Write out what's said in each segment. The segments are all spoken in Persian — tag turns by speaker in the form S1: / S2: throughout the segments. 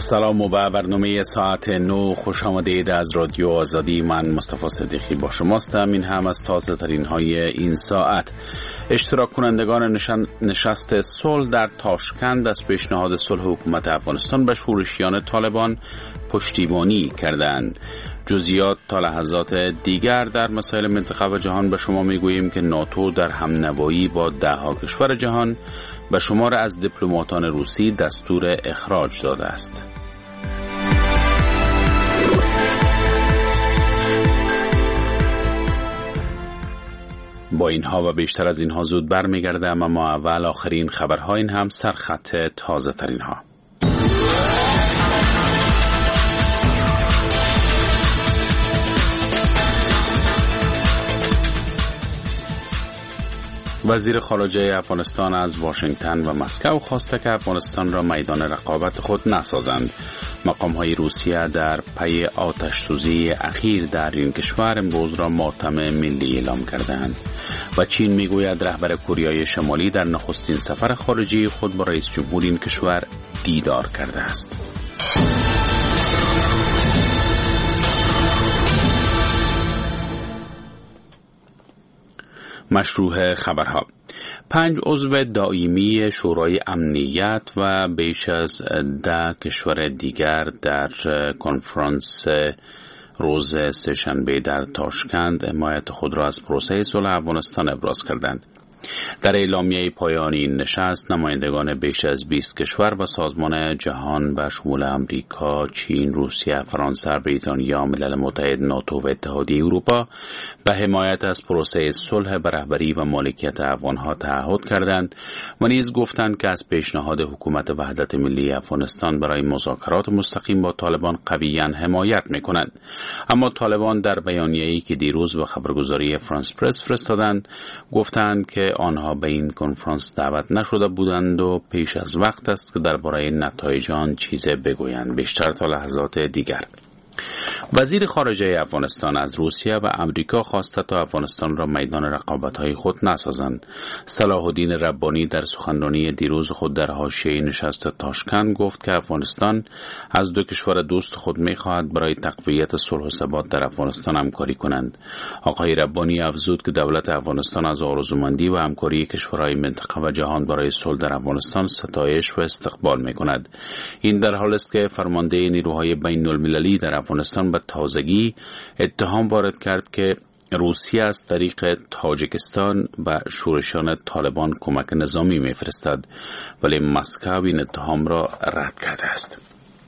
S1: سلام و به برنامه ساعت 9 خوش آمدید از رادیو آزادی. من مصطفی صدیقی با شماستم. این هم از تازه ترین های این ساعت. اشتراک کنندگان نشست صلح در تاشکند از پیشنهاد صلح حکومت افغانستان به شورشیان طالبان پشتیبانی کردند. جزئیات تا لحظات دیگر در مسائل منطقه و جهان به شما میگوییم که ناتو در همنوایی با 10 کشور جهان به شمار از دیپلماتان روسی دستور اخراج داده است. با اینها و بیشتر از اینها زود برمیگردم، اما اول آخرین خبرها، این هم سرخط تازه ترین ها. وزیر خارجه افغانستان از واشنگتن و مسکو خواسته که افغانستان را میدان رقابت خود نسازند. مقام‌های روسیه در پی آتش‌سوزی اخیر در این کشور امروز را ماتم ملی اعلام کردند و چین میگوید رهبر کره شمالی در نخستین سفر خارجی خود با رئیس جمهور این کشور دیدار کرده است. مشروع خبرها: 5 عضو دائمی شورای امنیت و بیش از 10 کشور دیگر در کنفرانس روز سه‌شنبه در تاشکند حمایت خود را از پروسه صلح افغانستان ابراز کردند. در اعلامیه پایانی این نشست نمایندگان بیش از 20 کشور و سازمان جهان به شمول امریکا، چین، روسیه، فرانسه، بریتانیا، ملل متحد، ناتو و اتحادیه اروپا به حمایت از پروسه صلح به رهبری و مالکیت افغانها تعهد کردند و نیز گفتند که از پیشنهاد حکومت وحدت ملی افغانستان برای مذاکرات مستقیم با طالبان قویاً حمایت می‌کنند. اما طالبان در بیانیه‌ای که دیروز به خبرگزاری فرانس پرس فرستادند گفتند که آنها به این کنفرانس دعوت نشده بودند و پیش از وقت است که درباره نتایج آن چیزی بگویند. بیشتر تا لحظات دیگر. وزیر خارجه افغانستان از روسیه و امریکا خواسته تا افغانستان را میدان رقابت‌های خود نسازند. صلاح الدین ربانی در سخنرانی دیروز خود در حاشیه نشست تاشکند گفت که افغانستان از 2 کشور دوست خود می‌خواهد برای تقویت صلح و ثبات در افغانستان همکاری کنند. آقای ربانی افزود که دولت افغانستان از آرزومندی و همکاری کشورهای منطقه و جهان برای صلح در افغانستان ستایش و استقبال می‌کند. این در حالی است که فرمانده نیروهای بین‌المللی در افغانستان به تازگی اتهام وارد کرد که روسیه از طریق تاجیکستان به شورشیان طالبان کمک نظامی می‌فرستد، ولی مسکو این اتهام را رد کرده است.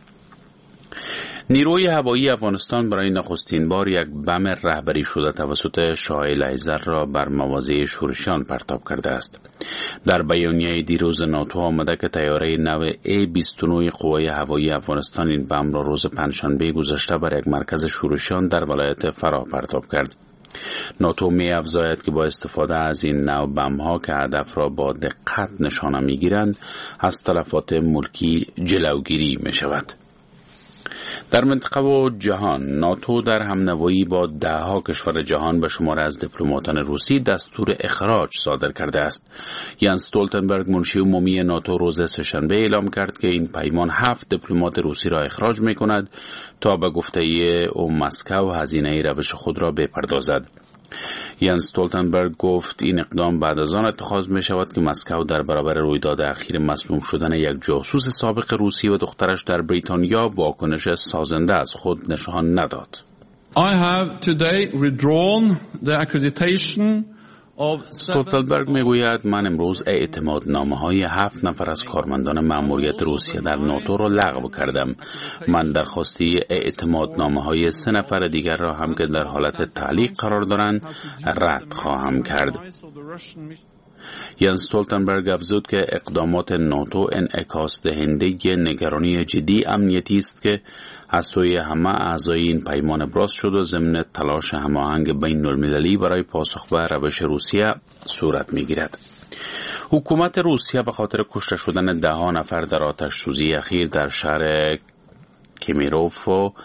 S1: نیروی هوایی افغانستان برای نخستین بار یک بم رهبری شده توسط شاه لیزر را بر مواضع شورشیان پرتاب کرده است. در بیانیه دیروز ناتو آمده که طیاره نو A-29 قوای هوایی افغانستان این بم را روز پنجشنبه گذشته بر یک مرکز شورشیان در ولایت فراه پرتاب کرد. ناتو می افزاید که با استفاده از این نوع بم‌ها که هدف را با دقت نشانه می‌گیرند از تلفات ملکی جلوگیری می‌شود. در منطقه و جهان ناتو در همنوایی با 10 کشور جهان به شمار از دیپلماتان روسی دستور اخراج صادر کرده است. یانس استولتنبرگ منشی عمومی ناتو روز سه‌شنبه اعلام کرد که این پیمان 7 دیپلمات روسی را اخراج می‌کند تا به گفته او مسکو هزینه روش خود را بپردازد. یانس استولتنبرگ گفت این اقدام بعد از آن اتخاذ می شود که مسکو در برابر رویداد اخیر مسموم شدن یک جاسوس سابق روسی و دخترش در بریتانیا واکنش سازنده از خود نشان نداد.
S2: I have today withdrawn the accreditation
S1: استولتنبرگ میگوید من امروز اعتمادنامه‌های 7 نفر از کارمندان مأموریت روسیه در ناتو را لغو کردم. من درخواستی اعتمادنامه‌های 3 نفر دیگر را هم که در حالت تعلیق قرار دارند رد خواهم کرد. یانس استولتنبرگ افزود که اقدامات ناتو انعکاس دهنده نگرانی جدی امنیتی است که از سوی همه اعضای این پیمان ابراز شد و ضمن تلاش هماهنگ بین‌المللی برای پاسخ به روش روسیه صورت می‌گیرد. حکومت روسیه به خاطر کشته شدن 10 نفر در آتش‌سوزی اخیر در شهر کمیروف و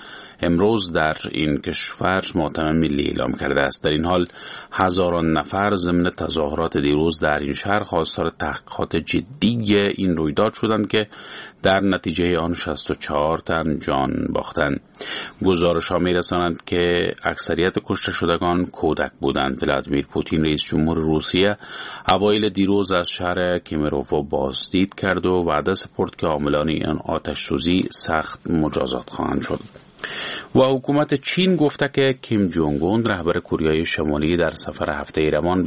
S1: امروز در این کشور ماتم ملی اعلام کرده است. در این حال هزاران نفر ضمن تظاهرات دیروز در این شهر خواستار تحقیقات جدی این رویداد شدند که در نتیجه آن 64 تن جان باختند. گزارش‌ها می‌رسانند که اکثریت کشته شدگان کودک بودند. ولادیمیر پوتین رئیس جمهور روسیه اوایل دیروز از شهر کیمیروو بازدید کرد و وعده سپرد که عاملان این آتش سوزی سخت مجازات خواهند شد. و حکومت چین گفته که کیم جونگ اون رهبر کره شمالی در سفر هفته ایروان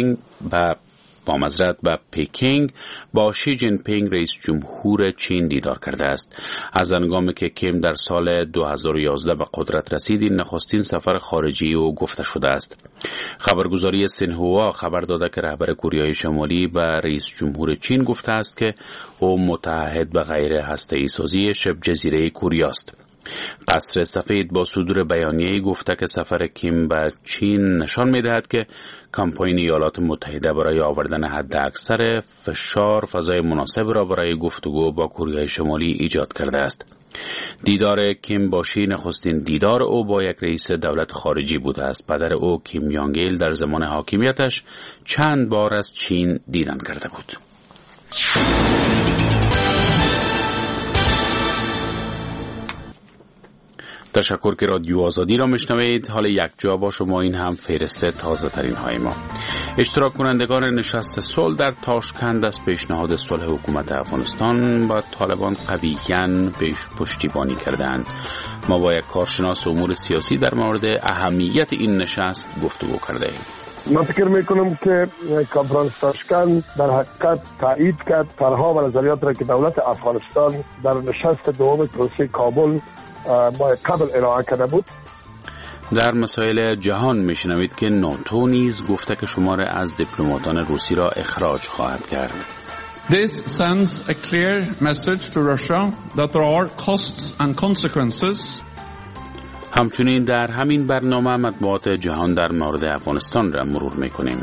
S1: به پکینگ با شی جین پینگ رئیس جمهور چین دیدار کرده است. از هنگامی که کیم در سال 2011 به قدرت رسید، این نخستین سفر خارجی او گفته شده است. خبرگزاری سینهوا خبر داده که رهبر کره شمالی به رئیس جمهور چین گفته است که او متعهد به غیر هسته‌ای سازی شبه جزیره کره است. قصر سفید با صدور بیانیه‌ای گفته که سفر کیم به چین نشان می‌دهد که کمپاین ایالات متحده برای آوردن حداکثر فشار فضای مناسب را برای گفتگو با کره شمالی ایجاد کرده است. دیدار کیم با شی نخستین دیدار او با یک رئیس دولت خارجی بوده است. پدر او کیم یانگ ایل در زمان حاکمیتش چند بار از چین دیدن کرده بود. تشکر که رادیو آزادی را میشنوید. حال یک جا با شما این هم فهرست تازه ترین های ما. اشتراک کنندگان نشست صلح در تاشکند از پیشنهاد صلح حکومت افغانستان و طالبان قویاً پشتیبانی کردند. ما با یک کارشناس امور سیاسی در مورد اهمیت این نشست گفتگو کرده ایم.
S3: من فکر میکنم که کنفرانس تاشکند در حقیقت تایید کرد طرحها و نظریات را که دولت افغانستان در نشست دوم پروسه کابل ما قبل ارائه کرده بود.
S1: در مسائل جهان میشنوید که ناتو نیز گفته که شمار از دیپلماتان روسی را اخراج خواهد کرد.
S2: This sends a clear message to Russia that there are costs and consequences.
S1: همچنین در همین برنامه مطبوعات جهان در مورد افغانستان را مرور میکنیم.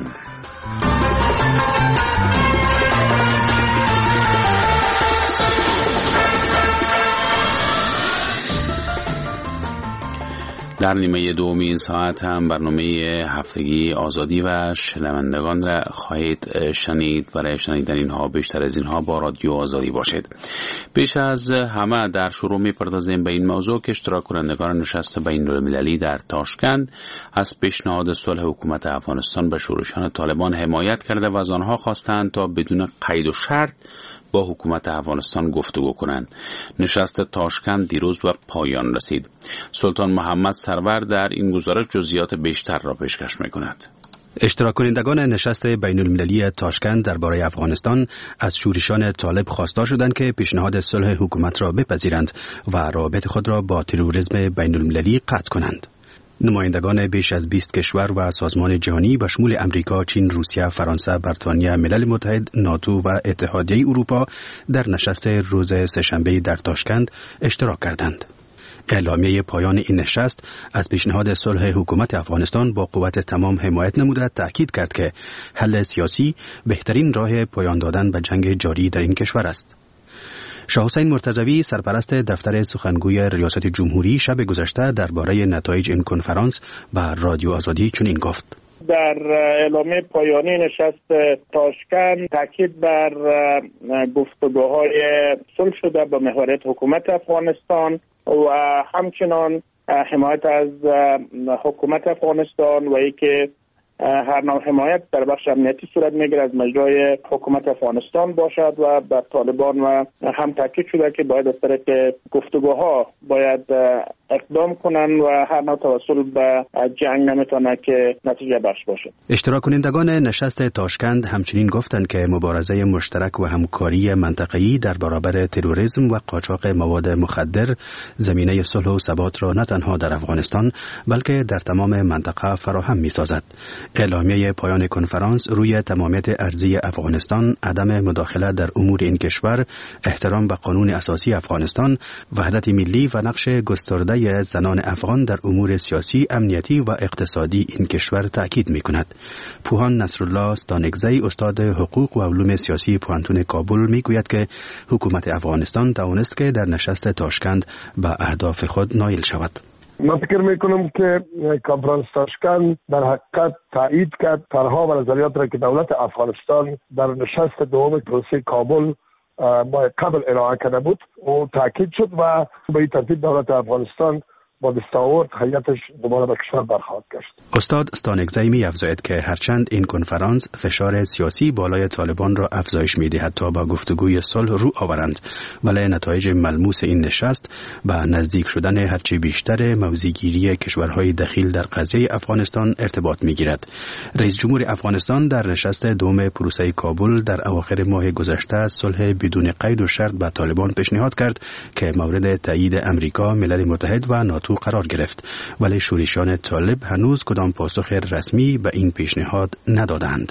S1: در نیمه دوم این ساعت هم برنامه هفتگی آزادی و شنوندگان را خواهید شنید. برای شنیدن اینها بیشتر از اینها با رادیو آزادی باشید. بیش از همه در شروع می‌پردازیم به این موضوع که اشتراک کنندگان نشست بین‌المللی در تاشکند از پیشنهاد صلح حکومت افغانستان به شورشیان طالبان حمایت کرده و از آنها خواستند تا بدون قید و شرط با حکومت افغانستان گفتگو کنند. نشست تاشکند دیروز به پایان رسید. سلطان محمد سرور در این گزارش جزئیات بیشتر را پیشکش می‌کند.
S4: اشتراک کنندگان نشست بین المللی تاشکند درباره افغانستان از شورشیان طالب خواستار شدند که پیشنهاد صلح حکومت را بپذیرند و رابطه خود را با تروریسم بین المللی قطع کنند. نمایندگان بیش از 20 کشور و سازمان جهانی به شمول امریکا، چین، روسیه، فرانسه، بریتانیا، ملل متحد، ناتو و اتحادیه اروپا در نشست روز سه‌شنبه در تاشکند اشتراک کردند. اعلامیه پایان این نشست از پیشنهاد صلح حکومت افغانستان با قوت تمام حمایت نموده تأکید کرد که حل سیاسی بهترین راه پایان دادن به جنگ جاری در این کشور است. شاه حسین مرتضوی سرپرست دفتر سخنگوی ریاست جمهوری شب گذشته درباره نتایج این کنفرانس به رادیو آزادی چنین گفت:
S5: در اعلامیه پایانی نشست تاشکند تاکید بر گفتگوهای صلح شده با محوریت حکومت افغانستان و همچنان حمایت از حکومت افغانستان و اینکه هر نوع حمایت در بخش امنیتی صورت میگیره از مجرای حکومت افغانستان باشد و بر طالبان و هم تاکید شده که باید از طریق گفتگوها باید اقدام کنند و هر نوع توسل به جنگ نمیتونه که نتیجه بخش باشه.
S4: اشتراک کنندگان نشست تاشکند همچنین گفتند که مبارزه مشترک و همکاری منطقه‌ای در برابر تروریسم و قاچاق مواد مخدر زمینه صلح و ثبات را نه تنها در افغانستان بلکه در تمام منطقه فراهم می‌سازد. اعلامیه پایان کنفرانس روی تمامیت ارضی افغانستان، عدم مداخله در امور این کشور، احترام به قانون اساسی افغانستان، وحدت ملی و نقش گسترده زنان افغان در امور سیاسی، امنیتی و اقتصادی این کشور تأکید می‌کند. پوهان نصرالله ستانکزی استاد حقوق و علوم سیاسی پوهنتون کابل میگوید که حکومت افغانستان توانست که در نشست تاشکند به اهداف خود نائل شود.
S3: من فکر میکنم که کنفرانس تاشکند در حقیقت تایید کرد طرحها و نظریات را که دولت افغانستان در نشست دوم پروسه کابل ما قبل ارائه کرده بود و تاکید شد و به این ترتیب دولت افغانستان با دستاورد هیئتش دوباره به کشور برخواهد گشت.
S4: استاد ستانکزی می افزاید که هرچند این کنفرانس فشار سیاسی بالای طالبان را افزایش می دهد تا با گفتگوی صلح رو آورند، ولی نتایج ملموس این نشست به نزدیک شدن هرچی بیشتر موضع‌گیری کشورهای دخیل در قضیه افغانستان ارتباط می گیرد. رئیس جمهور افغانستان در نشست دوم پروسه کابل در اواخر ماه گذشته صلح بدون قید و شرط به طالبان پیشنهاد کرد که مورد تایید امریکا، ملل متحد و ناتو قرار گرفت، ولی شورشیان طالب هنوز کدام پاسخ رسمی به این پیشنهاد ندادند.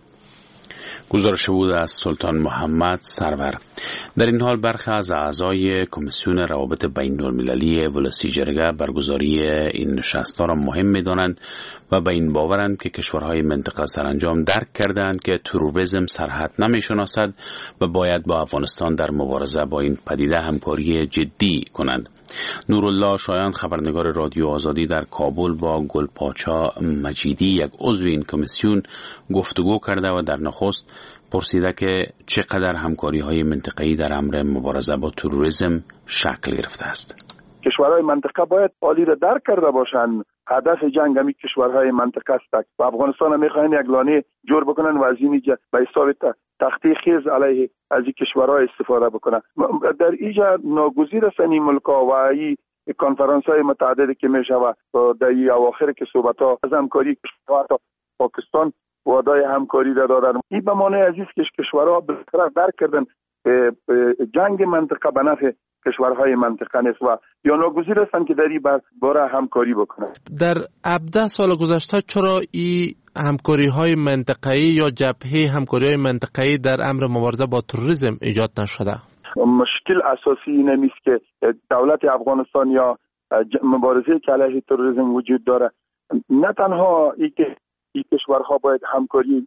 S1: گزارش بود از سلطان محمد سرور. در این حال برخی از اعضای کمیسیون روابط بین المللی ولسی جرگه برگزاری این نشست‌ها را مهم می‌دانند و به این باورند که کشورهای منطقه سرانجام درک کردند که تروریسم سرحد نمی‌شناسد و باید با افغانستان در مبارزه با این پدیده همکاری جدی کنند. نورالله شایان خبرنگار رادیو آزادی در کابل با گلپاچا مجیدی یک عضو این کمیسیون گفتگو کرده و در نخست پرسیده که چقدر همکاری‌های منطقه‌ای در امر مبارزه با تروریسم شکل گرفته است.
S6: کشورهای منطقه باید عالی را درک کرده باشند. هدف جنگ همی کشورهای منطقه است و افغانستان هم میخواهند یک لانه جور بکنن و از این به حساب تختی خیز علیه از این کشورها استفاده بکنن. در اینجا ناگزیر است این ملکا و این کنفرانس های متعددی که میشه و در این اواخر که صحبت ها از همکاری کشورها تا پاکستان وعده همکاری را دادن. این به معنی عزیز که کشورها بالاخره درک کردن جنگ منطقه به نفع کشورهای منطقه نیست و یا ناگزیر هستند که در این باره همکاری بکنند.
S7: در 17 سال گذشته چرا این همکاری‌های منطقه‌ای یا جبهه همکاری‌های منطقه‌ای در امر مبارزه با تروریسم ایجاد نشده؟
S6: مشکل اساسی این است که دولت افغانستان یا مبارزه که علیه تروریسم وجود داره، نه تنها این کشورها باید همکاری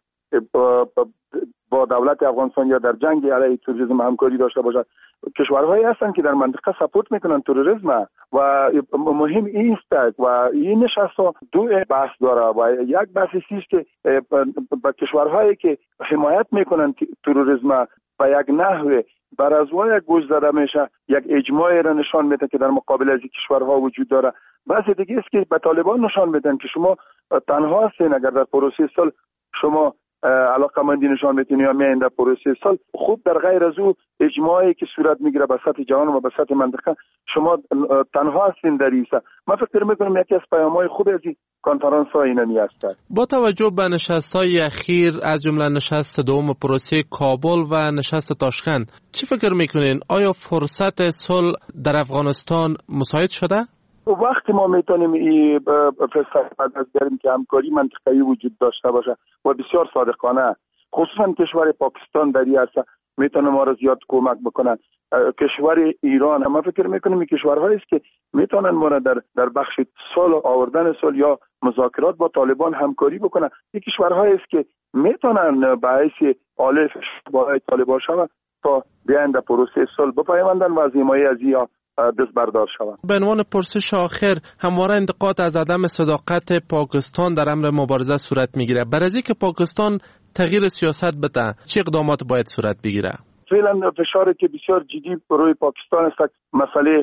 S6: با دولت افغانستان یا در جنگ علیه تروریسم همکاری داشته باشد. کشورهایی هستند که در منطقه سپورت میکنن تروریسم و مهم این است و این نشست دو بحث داره و یک بحث است که با کشورهایی که حمایت میکنن تروریسم و یک نحوه بر از وای گوش زده میشه یک اجماعی را نشان میده که در مقابل از این کشورها وجود داره. بحث دیگه است که به طالبان نشان میدن که شما تنها هستین اگر در پروسه صلح شما علاقمندی نشان میتونی یا میایین در پروسه صلح. خوب در غیر از او اجماعی که صورت میگیره به سطح جهان و به سطح منطقه شما تنها هستین در ایسا. من فکر میکنم یکی از پیام‌های خوب از این کنفرانس ها اینمی است.
S7: با توجه به نشست‌های اخیر از جمله نشست دوم پروسه کابل و نشست تاشکند، چی فکر میکنین؟ آیا فرصت صلح در افغانستان مساعد شده؟
S6: وقتی ما میتونیم این فرصت از داریم که همکاری منطقه‌ای وجود داشته باشه و بسیار صادقانه، خصوصا کشور پاکستان در این عرصه میتونه ما را زیاد کمک بکنن. کشور ایران ما فکر میکنیم این کشورهایی است که میتونن ما را در بخش صلح آوردن صلح یا مذاکرات با طالبان همکاری بکنن. این کشورهایی است که میتونن به حیث الف با طالبان شوند تا بیاین در پروسه صلح بپیوندن و از حمایت از اینها دست بردار شود.
S7: به عنوان پرسش آخر، همواره انتقاد از عدم صداقت پاکستان در امر مبارزه صورت میگیره. برای اینکه پاکستان تغییر سیاست بده چه اقدامات باید صورت بگیره؟
S6: فعلا فشاری که بسیار جدی روی پاکستان است مسئله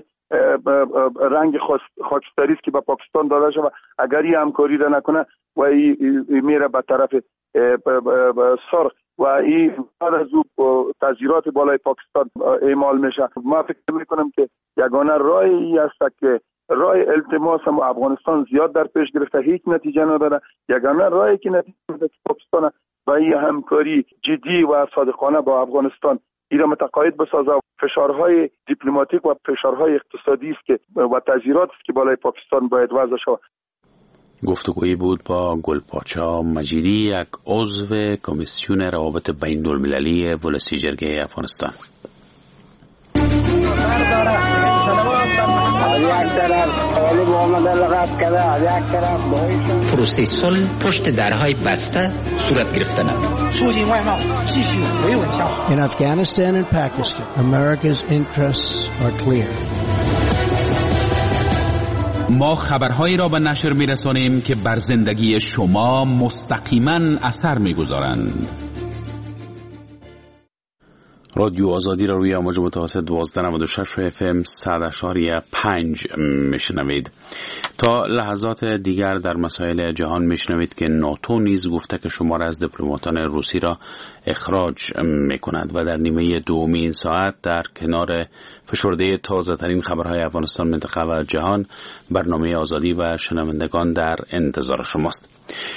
S6: رنگ خاکستری است که به پاکستان داده شده. اگر این همکاری را نکنه و این میره به طرف سرخ و این بعد از او تذیرات بالای پاکستان اعمال میشه. ما فکر میکنم که یگانه راهی است که راه التماس هم افغانستان زیاد در پیش گرفته، هیچ نتیجه نداره. یگانه راهی که نتیجه میده پاکستان و این همکاری جدی و صادقانه با افغانستان ایران متقاعد بسازه. فشارهای دیپلماتیک و فشارهای اقتصادی است که و تذیرات است که بالای پاکستان باید وضع شود.
S1: گفتگویی بود با گلپاچا مجیدی، یک عضو کمیسیون روابط بین المللی ولسی جرگه افغانستان.
S8: پروسه صلح پشت درهای بسته صورت گرفتن.
S9: In Afghanistan and Pakistan, America's interests are clear.
S1: ما خبرهایی را به نشر می‌رسانیم که بر زندگی شما مستقیما اثر می‌گذارند. رادیو آزادی را روی امواج متوسط 1296 FM 100.5 میشنوید. تا لحظات دیگر در مسائل جهان میشنوید که ناتو نیز گفته که شمار از دیپلماتان روسی را اخراج میکند و در نیمه دومی این ساعت در کنار فشرده تازه ترین خبرهای افغانستان، منطقه و جهان، برنامه آزادی و شنوندگان در انتظار شماست.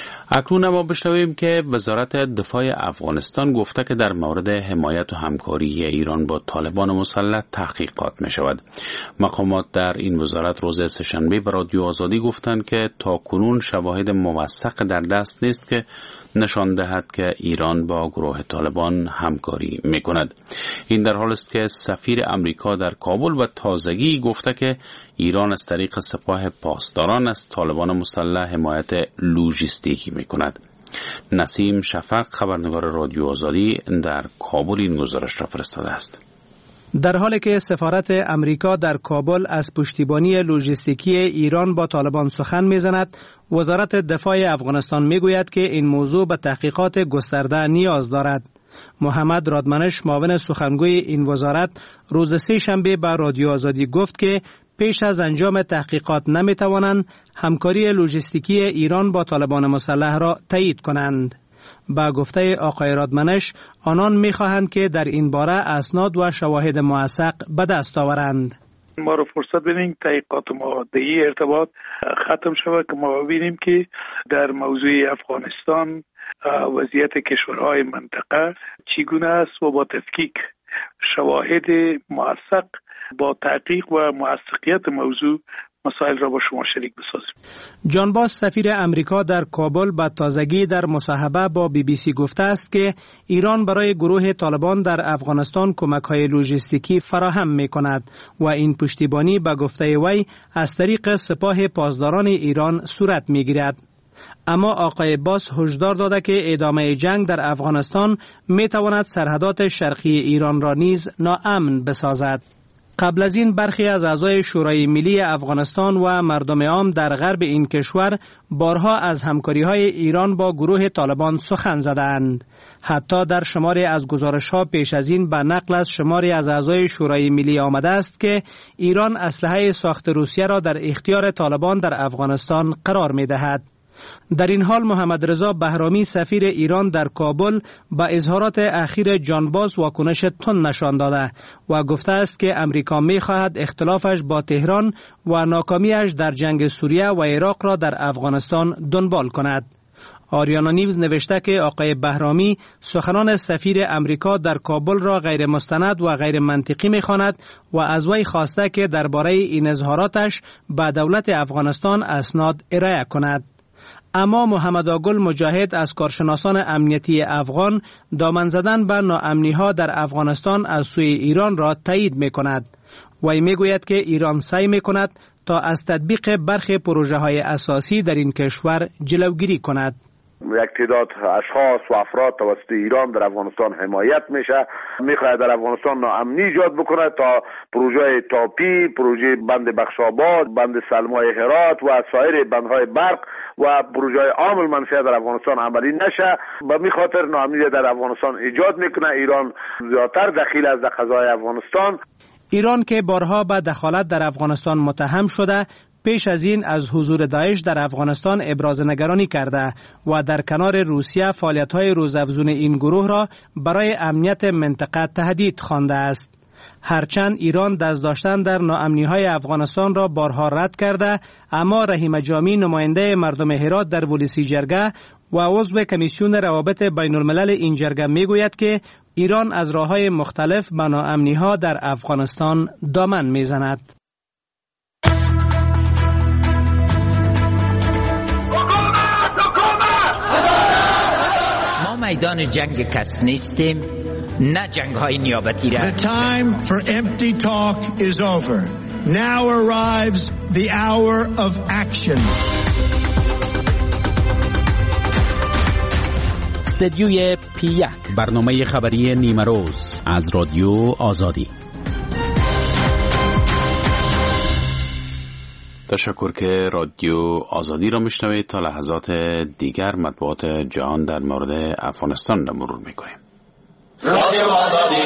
S1: اکنون ما بشنویم که وزارت دفاع افغانستان گفته که در مورد حمایت و همکاری ایران با طالبان مسلح تحقیقات می شود. مقامات در این وزارت روز سه‌شنبه به رادیو آزادی گفتند که تاکنون شواهد موثق در دست نیست که نشان دهد که ایران با گروه طالبان همکاری می کند. این در حالی است که سفیر امریکا در کابل و تازگی گفته که ایران از طریق سپاه پاسداران از طالبان مسلح حمایت لوجستیکی می کند. نسیم شفق، خبرنگار رادیو آزادی، در کابل این گزارش را فرستاده است.
S10: در حالی که سفارت امریکا در کابل از پشتیبانی لوجستیکی ایران با طالبان سخن می‌زند، وزارت دفاع افغانستان می‌گوید که این موضوع به تحقیقات گسترده نیاز دارد. محمد رادمنش، معاون سخنگوی این وزارت، روز سه‌شنبه به رادیو آزادی گفت که پیش از انجام تحقیقات نمی‌توانند همکاری لوجستیکی ایران با طالبان مسلح را تایید کنند. با گفته آقای رادمنش، آنان می‌خواهند که در این باره اسناد و شواهد موثق به دست آورند.
S11: ما رو فرصت بدین تحقیقات ما در این ارتباط ختم شود که ما ببینیم که در موضوع افغانستان وضعیت کشورهای منطقه چگونه است و با تفکیک شواهد موثق با تحقیق و موثقیت موضوع مسائل را با شما شریک بسازیم.
S10: جان باس، سفیر امریکا در کابل، به تازگی در مصاحبه با BBC گفته است که ایران برای گروه طالبان در افغانستان کمک‌های لوجستیکی فراهم می‌کند و این پشتیبانی به گفته وی از طریق سپاه پاسداران ایران صورت می‌گیرد. اما آقای باس هشدار داده که ادامه جنگ در افغانستان می‌تواند سرحدات شرقی ایران را نیز ناامن بسازد. قبل از این برخی از اعضای شورای ملی افغانستان و مردم عام در غرب این کشور بارها از همکاری‌های ایران با گروه طالبان سخن زدند. حتی در شماری از گزارش‌ها پیش از این به نقل از شماری از اعضای شورای ملی آمده است که ایران اسلحه ساخت روسیه را در اختیار طالبان در افغانستان قرار می‌دهد. در این حال محمد رضا بهرامی، سفیر ایران در کابل، با اظهارات اخیر جان باز واکنش تند نشان داده و گفته است که امریکا می‌خواهد اختلافش با تهران و ناکامیش در جنگ سوریه و عراق را در افغانستان دنبال کند. آریانا نیوز نوشته که آقای بهرامی سخنان سفیر امریکا در کابل را غیر مستند و غیر منطقی می‌خواند و از وی خواسته که درباره این اظهاراتش به دولت افغانستان اسناد ارائه کند. اما محمد آگل مجاهد از کارشناسان امنیتی افغان دامن زدن به ناامنی‌ها در افغانستان از سوی ایران را تایید می‌کند. وی می‌گوید که ایران سعی می‌کند تا از تطبیق برخی پروژه‌های اساسی در این کشور جلوگیری کند.
S12: یک تعداد اشخاص و افراد توسط ایران در افغانستان حمایت میشه، میخواد در افغانستان ناامنی ایجاد بکنه تا پروژه تاپی، پروژه بند بخشاباد، بند سلمای هرات و سایر بندهای برق و پروژه عام المنفعه در افغانستان عملی نشه. به می خاطر ناامنی در افغانستان ایجاد میکنه. ایران زیادتر دخیل از قضای افغانستان.
S10: ایران که بارها به دخالت در افغانستان متهم شده، پیش از این از حضور داعش در افغانستان ابراز نگرانی کرده و در کنار روسیه فعالیت‌های روزافزون این گروه را برای امنیت منطقه تهدید خوانده است. هرچند ایران دست داشتن در ناامنی‌های افغانستان را بارها رد کرده، اما رحیم جامی، نماینده مردم هرات در ولسی جرگه و عضو کمیسیون روابط بین الملل این جرگه میگوید که ایران از راه‌های مختلف به ناامنی‌ها در افغانستان دامن میزند.
S8: میدان جنگ کس نیستیم، نه جنگ های نیابتی را.
S13: The time for empty talk is over. Now arrives the hour of action.
S1: استدیوی P1، برنامه خبری نیمه روز از رادیو آزادی. تشکر که رادیو آزادی را میشنوید. تا لحظات دیگر مطبوعات جهان در مورد افغانستان را مرور میکنیم. رادیو آزادی.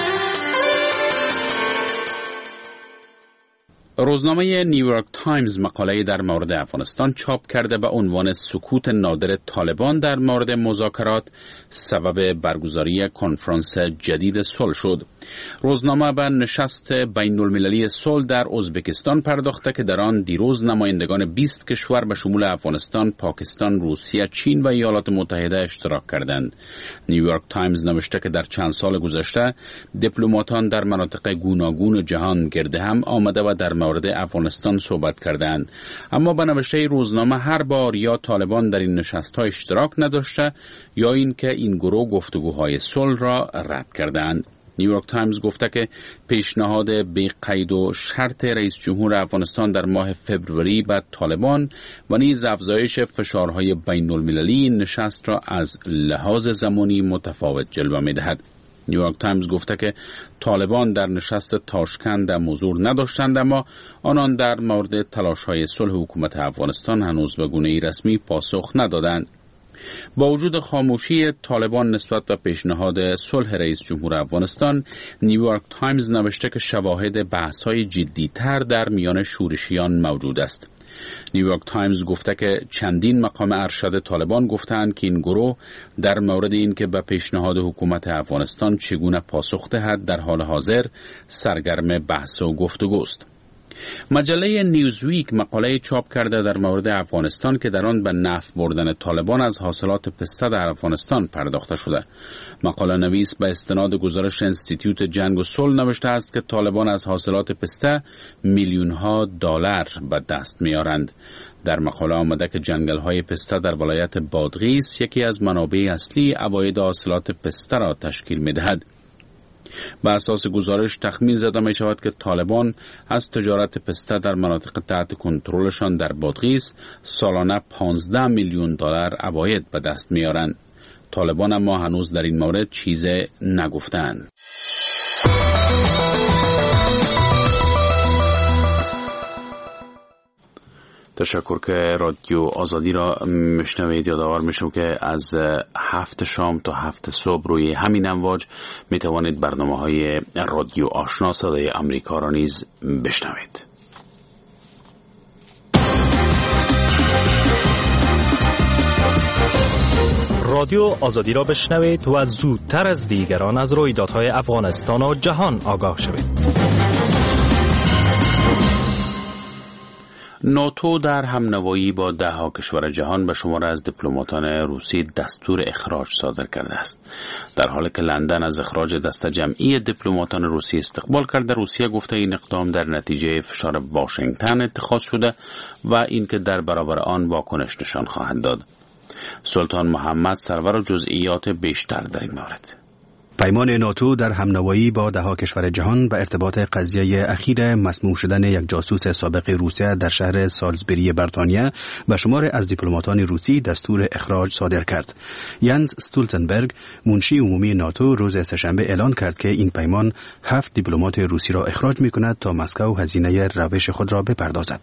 S1: روزنامه نیویورک تایمز مقاله‌ای در مورد افغانستان چاپ کرده به عنوان سکوت نادر طالبان در مورد مذاکرات سبب برگزاری کنفرانس جدید صلح شد. روزنامه به نشست بین‌المللی صلح در ازبکستان پرداخته که در آن دیروز نمایندگان 20 کشور به شمول افغانستان، پاکستان، روسیه، چین و ایالات متحده اشتراک کردند. نیویورک تایمز نوشته که در چند سال گذشته دیپلماتان در مناطق گوناگون جهان گرد هم آمده و در مورد افغانستان صحبت کردند، اما به نوشته روزنامه هر بار یا طالبان در این نشست‌ها اشتراک نداشته یا اینکه این گروه گفتگوهای صلح را رد کردند. نیویورک تایمز گفته که پیشنهاد بی قید و شرط رئیس جمهور افغانستان در ماه فوریه به طالبان و نیز افزایش فشارهای بین‌المللی نشست را از لحاظ زمانی متفاوت جلوه می‌دهد. نیویورک تایمز گفته که طالبان در نشست تاشکند حضور نداشتند، اما آنان در مورد تلاش‌های صلح حکومت افغانستان هنوز به گونه‌ای رسمی پاسخ ندادند. با وجود خاموشی طالبان نسبت به پیشنهاد صلح رئیس جمهور افغانستان، نیویورک تایمز نوشته که شواهد بحث‌های جدی‌تر در میان شورشیان موجود است. نیویورک تایمز گفته که چندین مقام ارشد طالبان گفتند که این گروه در مورد اینکه به پیشنهاد حکومت افغانستان چگونه پاسخ دهد در حال حاضر سرگرم بحث و گفتگوست. مجله نیوزویک مقاله چاپ کرده در مورد افغانستان که در آن به نفع بردن طالبان از حاصلات پسته در افغانستان پرداخته شده. مقاله نویس به استناد گزارش انستیتوت جنگ و صلح نوشته است که طالبان از حاصلات پسته میلیون‌ها دلار به دست می‌آورند. در مقاله آمده که جنگل‌های پسته در ولایت بادغیس یکی از منابع اصلی عواید حاصلات پسته را تشکیل می‌دهد. به اساس گزارش تخمین زده می شود که طالبان از تجارت پسته در مناطق تحت کنترلشان در بادغیس سالانه 15 میلیون دلار عواید به دست می آورند. طالبان اما هنوز در این مورد چیز نگفتند. تشکر که رادیو آزادی را میشنوید. یادآور میشم که از 7 شام تا 7 صبح روی همین امواج میتوانید برنامه‌های رادیو آشنا صدای آمریکا را نیز بشنوید.
S14: رادیو آزادی را بشنوید و زودتر از دیگران از رویدادهای افغانستان و جهان آگاه شوید.
S1: ناتو در همنوایی با 10 کشور جهان به شمار از دیپلماتان روسی دستور اخراج صادر کرده است. در حالی که لندن از اخراج دسته جمعی دیپلماتان روسی استقبال کرده، روسیه گفته این اقدام در نتیجه فشار واشنگتن اتخاذ شده و اینکه در برابر آن واکنش نشان خواهد داد. سلطان محمد سرور جزئیات بیشتر در این مورد.
S4: پیمان ناتو در همنوایی با 10 کشور جهان به ارتباط قضیه اخیر مسموم شدن یک جاسوس سابق روسیه در شهر سالزبری بریتانیا به شمار از دیپلماتان روسی دستور اخراج صادر کرد. یانز استولتنبرگ منشی عمومی ناتو روز سه‌شنبه اعلان کرد که این پیمان 7 دیپلمات روسی را اخراج می‌کند تا مسکو هزینه روش خود را بپردازد.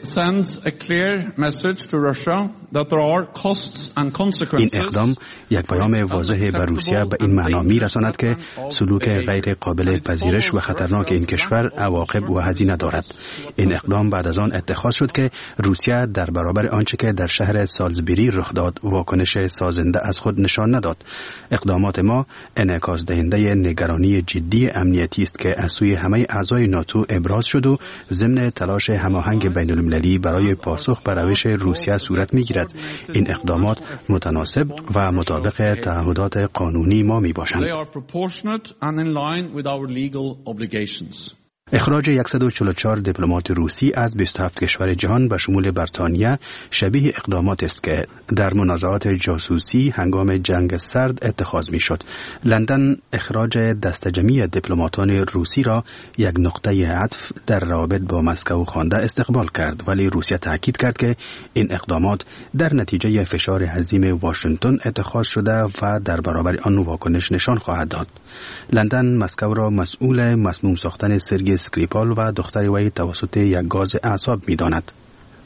S4: این اقدام یک پیام واضح به روسیه به این معنا می‌رساند که سلوک غیر قابل پذیرش و خطرناک این کشور عواقب و هزینه دارد. این اقدام بعد از آن اتخاذ شد که روسیه در برابر آنچه که در شهر سالزبری رخ داد واکنش سازنده از خود نشان نداد. اقدامات ما انعکاس دهنده نگرانی جدی امنیتی است که از سوی همه اعضای ناتو ابراز شد و ضمن تلاش هماهنگ بین‌المللی برای پاسخ به روش روسیه صورت می‌گیرد. این اقدامات متناسب و مطابق تعهدات قانونی ما میباشند.
S2: proportionate and in line with our legal obligations.
S4: اخراج 144 دیپلمات روسی از 27 کشور جهان به شمول بریتانیا شبیه اقدامات است که در منازعات جاسوسی هنگام جنگ سرد اتخاذ می شد. لندن اخراج دسته جمعی دیپلماتان روسی را یک نقطه عطف در روابط با مسکو خوانده استقبال کرد، ولی روسیه تاکید کرد که این اقدامات در نتیجه فشار عظیم واشنگتن اتخاذ شده و در برابر آن واکنش نشان خواهد داد. لندن مسکو را مسئول مسموم ساختن سرگئی اسکریپال و دختر وی توسط یک گاز اعصاب می‌داند.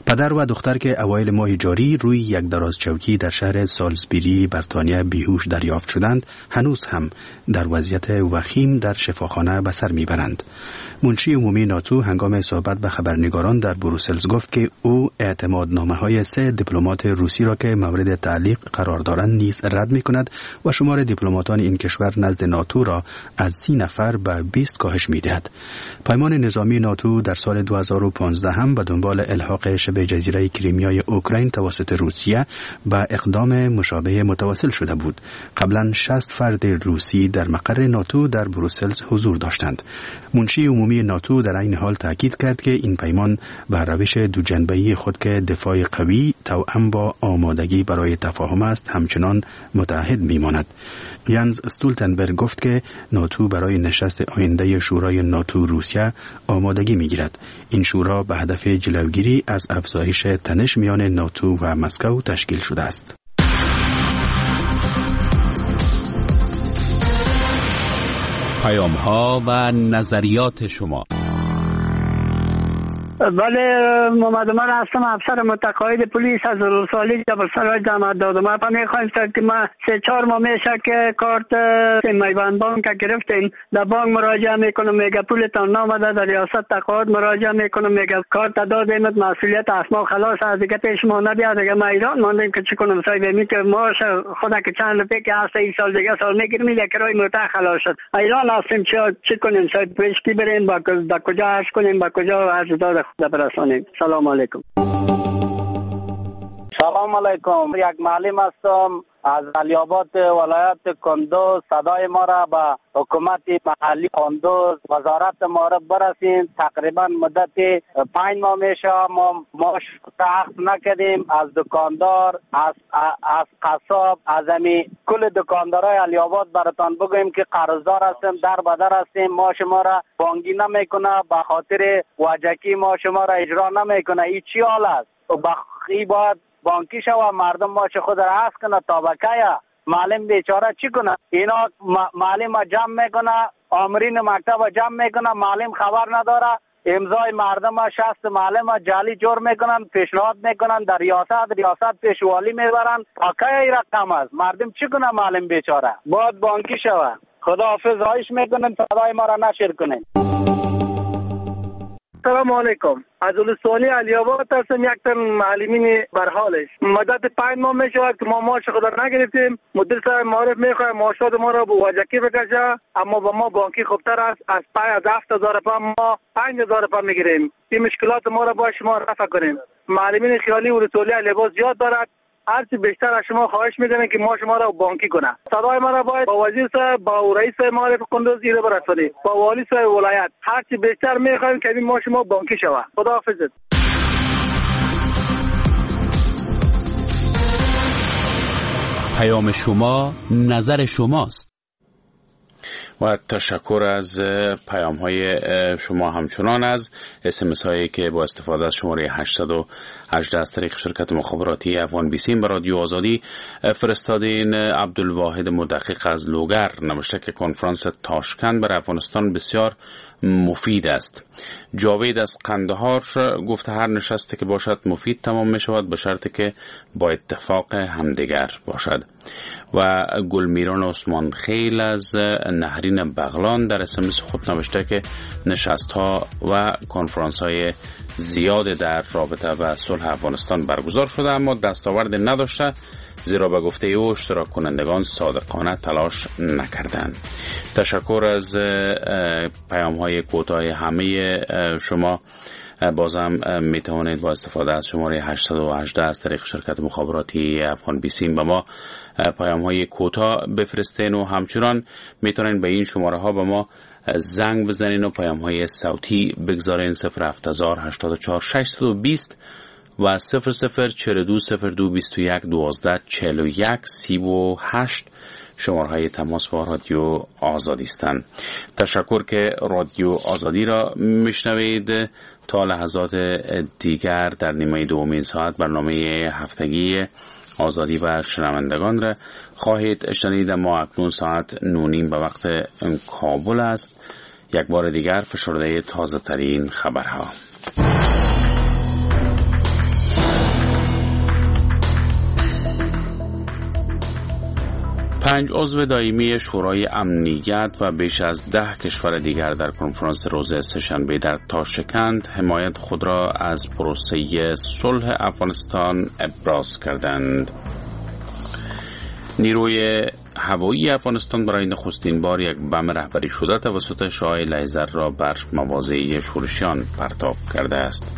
S4: پدر و دختر که اوایل ماه جاری روی یک درازچوکی در شهر سالزبری بریتانیا بیهوش دریافت شدند هنوز هم در وضعیت وخیم در شفاخانه به سر میبرند. منشی عمومی ناتو هنگام صحبت به خبرنگاران در بروسلز گفت که او اعتمادنامه‌های 3 دیپلمات روسی را که مورد تعلیق قرار دارند نیز رد می‌کند و شمار دیپلماتان این کشور نزد ناتو را از 30 نفر به 20 کاهش می‌دهد. پیمان نظامی ناتو در سال 2015 هم به دنبال الحاق شبه جزیره کریمیای اوکراین توسط روسیه به اقدام مشابه متوسل شده بود. قبلا 60 فرد روسی در مقر ناتو در بروسلز حضور داشتند. منشی عمومی ناتو در این حال تاکید کرد که این پیمان بر روش دوجانبه‌ای خود که دفاع قوی توأم با آمادگی برای تفاهم است همچنان متعهد میماند. یانز استولتنبرگ گفت که ناتو برای نشست آینده شورای ناتو روسیه آمادگی میگیرد. این شورا به هدف جلوگیری از افزایش تنش میان ناتو و مسکو تشکیل شده است.
S1: پیام‌ها و نظریات شما.
S15: بله، محمد عمر هستم، افسر متقاعد پلیس از رسالی جبرسرای جامعه دادم. ما میخوایم که ما 3-4 ماه میشه که کارت میبند بانک گرفتیم، در بانک مراجعه میکنم میگه پولتان نامده، در ریاست تقاعد مراجعه میکنم میگه کارت دادیم مسئولیت اسما خلاص از دیگه پیش ما نبیاد. دیگه ما ایران ماندیم که چیکنم صاحب می که ماش خدا که چند روپیه که هست این سال دیگه سال میگیریم یک کرای موتر خلاص شد. ایران هستیم چی کنیم صاحب؟ پیشکی بریم با کجا عرض کنیم با کجا عرض داد خدا برسانیم. سلام علیکم.
S16: سلام علیکم. یک معلم هستم از علی‌آباد ولایت کندوز. صدای ما را به حکومت محلی کندوز وزارت معارف برسین. تقریبا مدت 5 ماه میشه ما عقد نکردیم از دکاندار، از قصاب، از امی کل دکاندارای علی‌آباد براتان بگویم که قرضدار هستیم، در بدر هستیم. ما شما را بانگی نمیکنه، به خاطر وجکی ما شما را اجرا نمیکنه. این چی حال است؟ بخی باید بانکی شو مردم ماش خود را عرض کنه تا بکایا. معلم بیچاره چی کنه؟ اینا معلم جمع میکنه، آمرین مکتب جمع میکنه، معلم خبر نداره، امضای مردم 60 معلم جعلی جور میکنن، پیشنهاد میکنن در ریاست پیشوالی میبرن. بکایا این رقم است. مردم چی کنه؟ معلم بیچاره باید بانکی شو. خدا حافظ. خواهش میکنم صدای ما را نشر کنین.
S17: سلام علیکم. از اولسوانی علی‌آباد هستم. یک تن معلمین برحالش مدت 5 ماه میشه که ما ماش خود را نگرفتیم. مدیر صاحب معارف میخواه ماشات ما را به وجکی بکشه، اما با ما بانکی خوبتر است. از 7,000 پا ما 5,000 پا میگیریم. این مشکلات ما را با شما رفع کنیم. معلمین خیالی اولسوانی علی‌آباد زیاد دارد. هرچی بیشتر از شما خواهش میکنم که ما شما را بانکی کنه. صدای ما را باید با وزیر صاحب، با رئیس معارف کندوز ایره برسونید، با والی صاحب ولایت. هرچی بیشتر میخوایم که ما شما بانکی شوه. خدا حافظ.
S1: پیام شما نظر شماست. و تشکر از پیام های شما، همچنان از SMS هایی که با استفاده از شماره 818 از طریق شرکت مخابراتی افغان بیسیم به رادیو آزادی فرستادین. عبدالواحد مدقق از لوگر نوشته که کنفرانس تاشکند بر افغانستان بسیار مفید است. جاوید از قندهار گفته هر نشستی که باشد مفید تمام می شود به شرطی که با اتفاق همدیگر باشد. و گلمیران عثمان خیل از نهرین بغلان در SMS خود نوشته که نشست ها و کنفرانس های زیاد در رابطه و صلح افغانستان برگزار شده اما دستاورد نداشته، زیرا به گفته او اشتراک کنندگان صادقانه تلاش نکردند. تشکر از پیام های کوتاه همه شما. بازم می توانید با استفاده از شماره 818 از طریق شرکت مخابراتی افغان بیسیم به ما پیام های کوتاه بفرستین و همچنان می توانید به این شماره ها به ما زنگ بزنین و پیام های صوتی بگذارین. 07084 620 و 00420221124138 شماره های تماس با رادیو آزادی هستند. تشکر که رادیو آزادی را میشنوید. تا لحظات دیگر در نیمه دومین ساعت برنامه هفتگی آزادی و شنوندگان را خواهید شنید. ما اکنون ساعت 9:30 به وقت کابل است. یک بار دیگر فشرده تازه ترین خبرها. 5 عضو دائمی شورای امنیت و بیش از 10 کشور دیگر در کنفرانس روز سه‌شنبه در تاشکند حمایت خود را از پروسه صلح افغانستان ابراز کردند. نیروی هوایی افغانستان برای نخستین بار یک بم رهبری شده توسط شعاع لیزر را بر مواضع شورشیان پرتاب کرده است.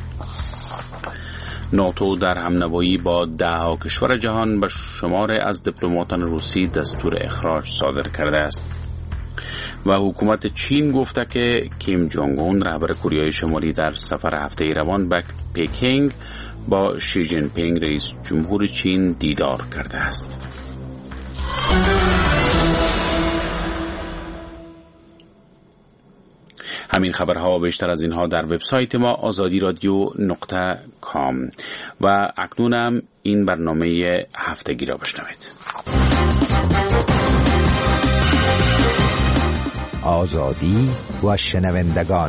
S1: ناتو در همنوایی با 10 کشور جهان به شمار از دیپلماتان روسی دستور اخراج صادر کرده است و حکومت چین گفته که کیم جونگ اون رهبر کره شمالی در سفر هفته روان به پکینگ با شی جین پینگ رئیس جمهور چین دیدار کرده است. همین خبرها و بیشتر از اینها در وبسایت ما azadi-radio.com و اکنونم این برنامه هفتگی را بشنوید.
S18: آزادی و شنوندگان.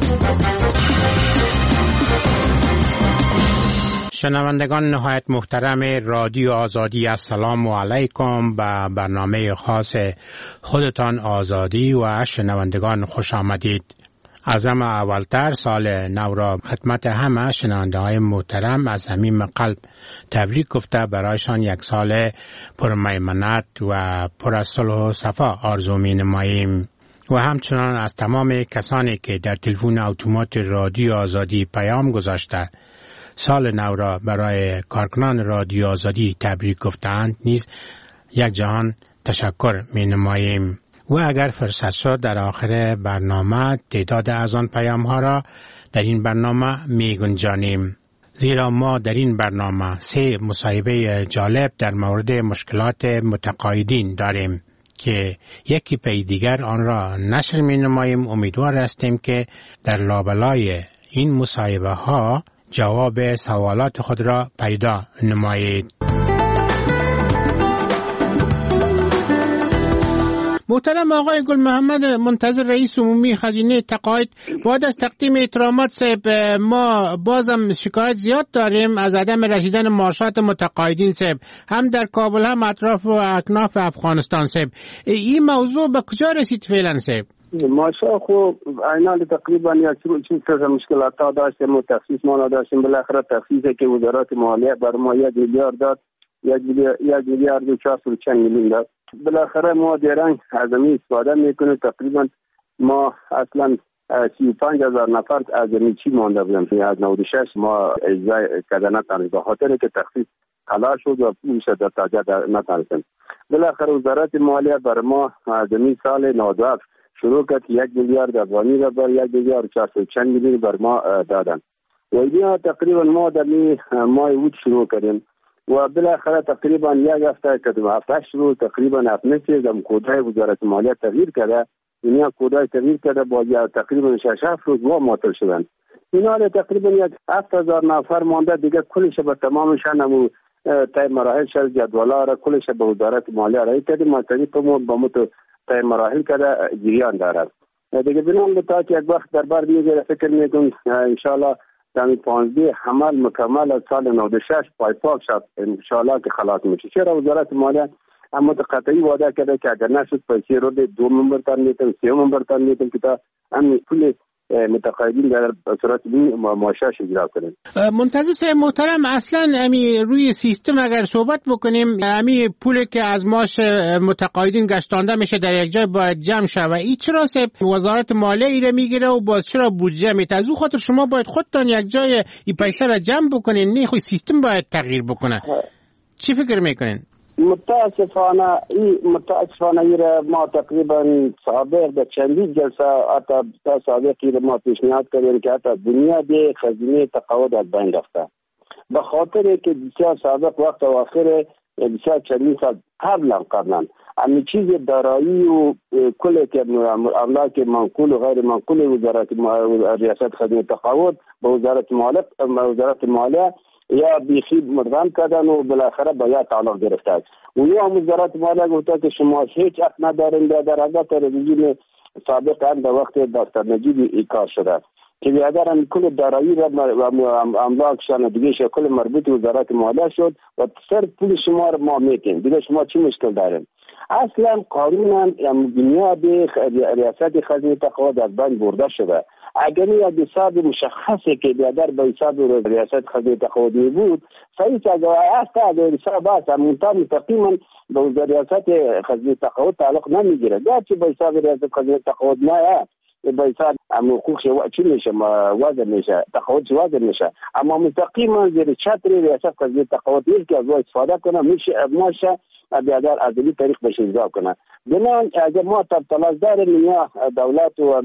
S19: شنوندگان نهایت محترم رادیو آزادی، السلام علیکم. به برنامه خاص خودتان آزادی و شنوندگان خوش آمدید. از همه اولتر سال نو را خدمت همه شنونده های محترم از صمیم قلب تبریک گفته برایشان یک سال پرمیمنت و پر از صلح و صفا آرزو می نماییم و همچنان از تمام کسانی که در تلفن اتومات رادیو آزادی پیام گذاشته سال نو را برای کارکنان رادیو آزادی تبریک گفتند نیز یک جهان تشکر می نماییم. و اگر فرصت شد در آخر برنامه تعداد از آن پیام ها را در این برنامه می گنجانیم، زیرا ما در این برنامه 3 مصاحبه جالب در مورد مشکلات متقاعدین داریم که یکی پی دیگر آن را نشر می نماییم. امیدوار هستیم که در لابلای این مصاحبه ها جواب سوالات خود را پیدا نمایید. محترم آقای گل محمد منتظر رئیس عمومی خزینه تقاعد، بعد از تقدیم احترامات صاحب ما بازم شکایت زیاد داریم از عدم رسیدن معاشات متقاعدین صاحب، هم در کابل هم اطراف و اکناف افغانستان صاحب. این موضوع به کجا رسید فعلا صاحب؟
S20: ماشا خوب اینال تقریبا یک چیز از مشکلات ها داشتیم و تخصیص ما نداشتیم. بالاخره تخصیصی که وزارت مالیه بر ما 1 میلیارد داد، 1 میلیارد و 440 میلیون داد. بالاخره ما درنگ از این استفاده میکنیم. تقریبا ما اصلا 35,000 نفر از این چی مانده بودیم. از 96 ما اجزای کده نتانیم به خاطر که تخصیص خلاص شد و پولش در تاجه نتانیم. بالاخره وزارت مالیه بر ما از این سال 19 شروع کرد 1 میلیارد افغانی را بر 1 میلیارد 440 میلیون بر ما دادن و اینها تقریبا ما در ماه اوت شروع کردیم و بالاخره تقریبا یک هفته کردیم. هفته شروع تقریبا اپنسی دم کودای وزارت مالیه تغییر کرده. اینها کودای تغییر کرده با تقریبا 6 روز ما معطل شدن. اینا تقریبا 7,000 نفر مانده دیگه کلش به تمامشان هم تای مراحل شد جدولا را کلش به وزارت مالیه رای کردیم. مالی پمون با متو تای مراحل کرده جریان دارد دیگه. بنام تا که یک وقت دربار میگیره فکر میکنم ان شاء الله در 15 حمل مکمل از سال 96 پایپاک شد ان شاء الله که خلاص میشه. چرا وزارت مالیه اما قطعی وعده کرده که اگر نشد پیسې رو 2 نمبر تر میتم 3 نمبر تر میتم که تا همین پول متقاعدین در صورت معاشش اجرا کنیم.
S19: منتظر محترم اصلا امی روی سیستم اگر صحبت بکنیم امی پولی که از معاش متقاعدین گشتانده میشه در یک جای باید جمع شه و این چرا وزارت مالیه ایره میگیره و باز چرا بودجه میتازو خاطر شما باید خودتان یک جای این پیسه را جمع بکنین، نه خود سیستم باید تغییر بکنه. چی فکر میکنین؟
S20: متاسفانه ما تقریبا سابق در چندین جلسه حتی سابقی ما پیشنهاد کردیم که حتی بنیاد خزینه تقاعد از بین رفته به خاطر که بسیار سابق وقت اواخر بسیار چندین سال قبلا همین چیز دارایی و کل که املاک منقول و غیر منقول وزارت ریاست خزینه تقاعد به وزارت مالیه یا بیخی مدغم کردن و بالاخره با یا تعلق گرفته است. و یا وزارت مالیه گفته که شما هیچ حق ندارین در حالت رژیم سابق هم در وقت دکتر نجیب ای کار شده. که بیادر کل دارایی را املاکشان دیگه کل مربوط وزارت مالیه شد و صرف پول شما را ما میکنیم. دیگه شما چی مشکل دارین؟ اصلا قانونا بنیاد ریاست خزینه تقاعد از بین برده شده. اگر یک حساب مشخصی که بیادر به حساب ریاست خزینه تقاعد بود صحیح که اگر حساب است مستقیما به ریاست خزینه تقاعد تعلق نمیگیره. گرچه به حساب ریاست خزینه تقاعد نه به حساب حقوق چی میشه وضع میشه تقاعد وضع میشه، اما مستقیما زیر چتر ریاست خزینه تقاعد که از استفاده کنه میشه بیادر از این طریق بشه اجرا کنه. بنابراین اگر ما تلاش داریم یا دولت و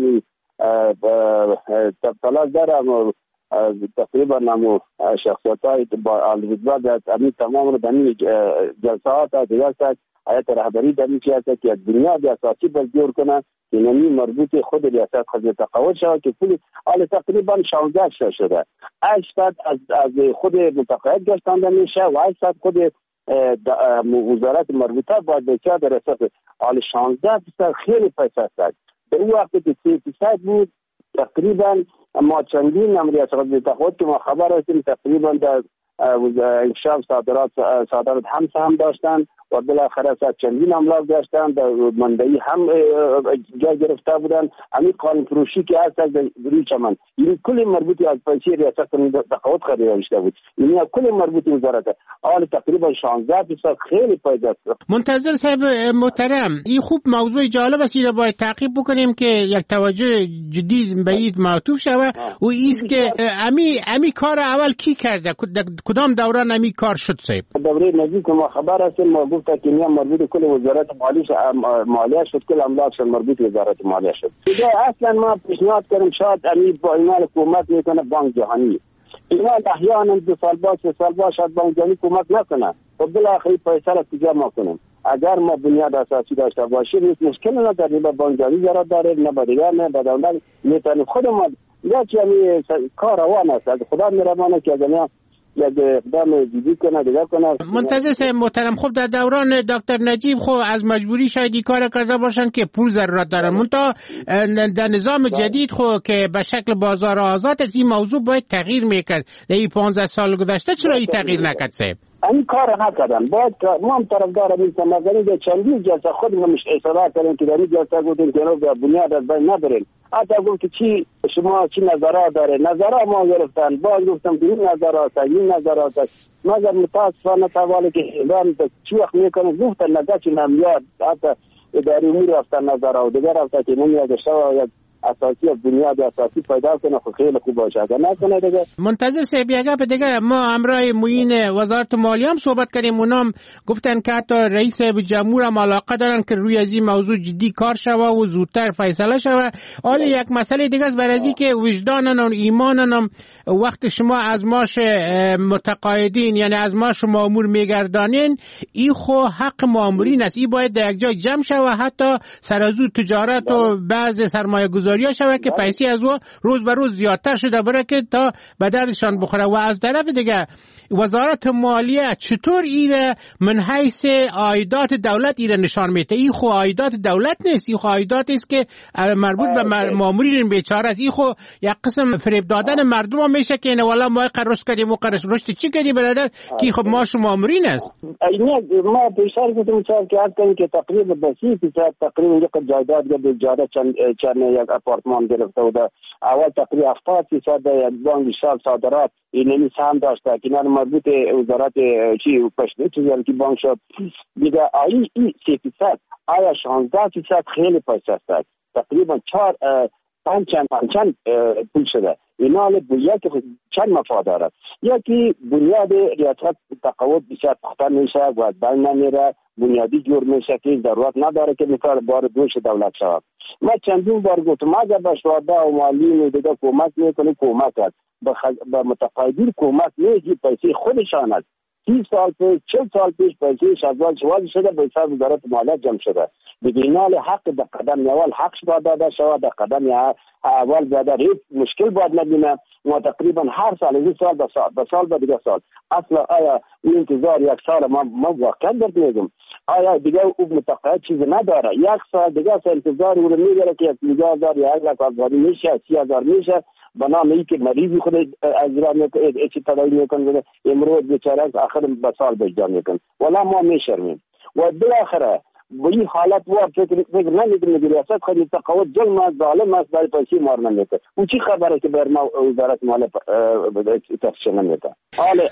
S20: تلاش داریم تقریبا نمو شخصیت های با الوزباد همین تمام رو دنی جلسات دیگه آیت رهبری دنی که از دنیا به اساسی بزرگ کنه که نمی مربوط خود ریاست خزینه تقاعد شود که پول آل تقریبا 16 شده 800 از خود متقاعد گشتانده میشه و 800 خود وزارت مربوطه باید بچه در اساس آل 16% خیلی پیسه است. در اون وقت که 3% بود تقریبا ما چندین ریاست خزینه تقاعد که ما خبر هستیم تقریبا در انکشاف صادرات هم داشتن و بالاخره چندین املاک داشتن در مندهی هم جای گرفته بودن. همین قانون فروشی که هست از روی چمن این کل مربوطی از پیسه ریاست تقاعد خریده شده بود. این کل مربوطی وزارت آل تقریبا 16% خیلی پیدا است.
S19: منتظر صاحب محترم این خوب موضوع جالب است، اینو باید تعقیب بکنیم که یک توجه جدی به این معطوف شود و ایست که امی کار اول کی کرده، کدام دوران امی کار شد صاحب؟
S20: دوره نزدیک ما خبر هستیم ما گفت که نیا مربوط کل وزارت مالیه شد، کل املاک مربوط وزارت مالیه شد. دیگه اصلا ما پیشنهاد کردیم شاید امی با اینا حکومت میکنه بانک جهانی اینا احیانا 2 سال بعد 3 سال بعد شاید بانک جهانی حکومت نکنه و بالاخره پیسه را کجا ما کنیم. اگر ما بنیاد اساسی داشته باشیم مشکل نداره، با بانک جهانی ضرر داره نه با دیگر نه با دولت میتونیم خود ما یا چه کار روان است. خدا مهربانه که دنیا یک اقدام جدی کنه دیگر کنه.
S19: منتظر صاحب محترم خب در دوران دکتر نجیب خب از مجبوری شاید این کار کرده باشن که پول ضرورت دارن، منتها در نظام جدید خب که به شکل بازار آزاد از این موضوع باید تغییر میکرد. در این 15 سال گذشته چرا این تغییر نکرد صاحب؟
S20: این کار نکردن. باید ما هم طرفدار میشم مثلا در چندین جلسه خودمون مش اصرار کردیم که در این جلسه گفتیم که رو بنیاد از بین نبریم. حتی گفت که چی شما چی نظرات داره، نظرات ما گرفتن باز گفتم که این نظرات مگر متاسفانه توالی که ایران چی وقت میکنه گفتن نظر چی نمیاد حتی اداری امور رفتن نظرات و دیگر رفتن که نمیاد شما اساسی بنیاد اساسی پیدا کنه خب خیلی خوب باشه. اگر نکنه دیگه
S19: منتظر صاحب یک دیگه ما همراه معین وزارت مالیه هم صحبت کردیم، اونام گفتن که حتی رئیس جمهور هم علاقه دارن که روی از این موضوع جدی کار شوه و زودتر فیصله شوه. حالا یک مسئله دیگه است برای اینکه وجدانن و ایمانن هم وقت شما از ماش متقاعدین یعنی از ماش مامور میگردانین این خو حق مامورین است، این باید در یک جای جمع شوه حتی سر از تجارت و بعض سرمایه گذاریا شوه که پیسې از او روز به روز زیادتر شده برای که تا به دردشان بخوره. و از طرف دیگه وزارت مالیه چطور ایره من حیث عایدات دولت ایره نشان میده؟ این خو عایدات دولت نیست، این خو عایدات است که مربوط به مامورین بیچاره است. این خو یک قسم فریب دادن مردم هم میشه که نه والا ما قرض کردیم و قرض رشد چی کردی برادر کی خب ماش مامورین است.
S20: ما پیشتر گفتم که تقریبا بسیط تقریبا یک جایداد به جاده چند یک اپارتمان گرفته بوده. اول تقریبا 70% یک بانک صادرات اینمی سهم داشته که نه مربوط وزارت چی پشت چیزی که بانک شد دیگه این 3% آیا 16% خیلی پیسه است. تقریبا 5 پول شده. اینا بویا که چند مفاد دارد. یکی بنیاد ریاست تقاعد بسیار پخته میشه و از بین نمیره، بنیادی جور میشه که ضرورت نداره که مثال بار دوش دولت شود. ما چندین بار گفتم اگر به شهدا و معلم و دیگه کمک میکنه کمک است، به متقاعدین کمک نیست، پیسه خودشان است. 30 سال پیش 40 سال پیش پیسه شغال شده به حساب وزارت مالیه جمع شده. بگینال حق در قدم اول حقش باید داده شود، در قدم اول باید هیچ مشکل باید نبینه. ما تقریبا هر سال از سال به سال به دیگه سال اصلا آیا این انتظار یک سال ما واقعا درد میگم آیا دیگه او متقاعد چیز نداره؟ یک سال دیگه انتظار او رو میگیره که 1,000 یا 1,000 میشه 30,000 میشه به نام ای که مریضی خود اجرا میکنه چی تداوی میکنه امروز بیچاره آخر به سال بجدا میکنه ولی ما میشرمیم و بالاخره به این حالت و فکر نمیکنه که ریاست خود تقاعد ظلم است ظالم است برای پیسی مار نمیده او چی خبره که بر ما وزارت مالیه تفتیش نمیده حال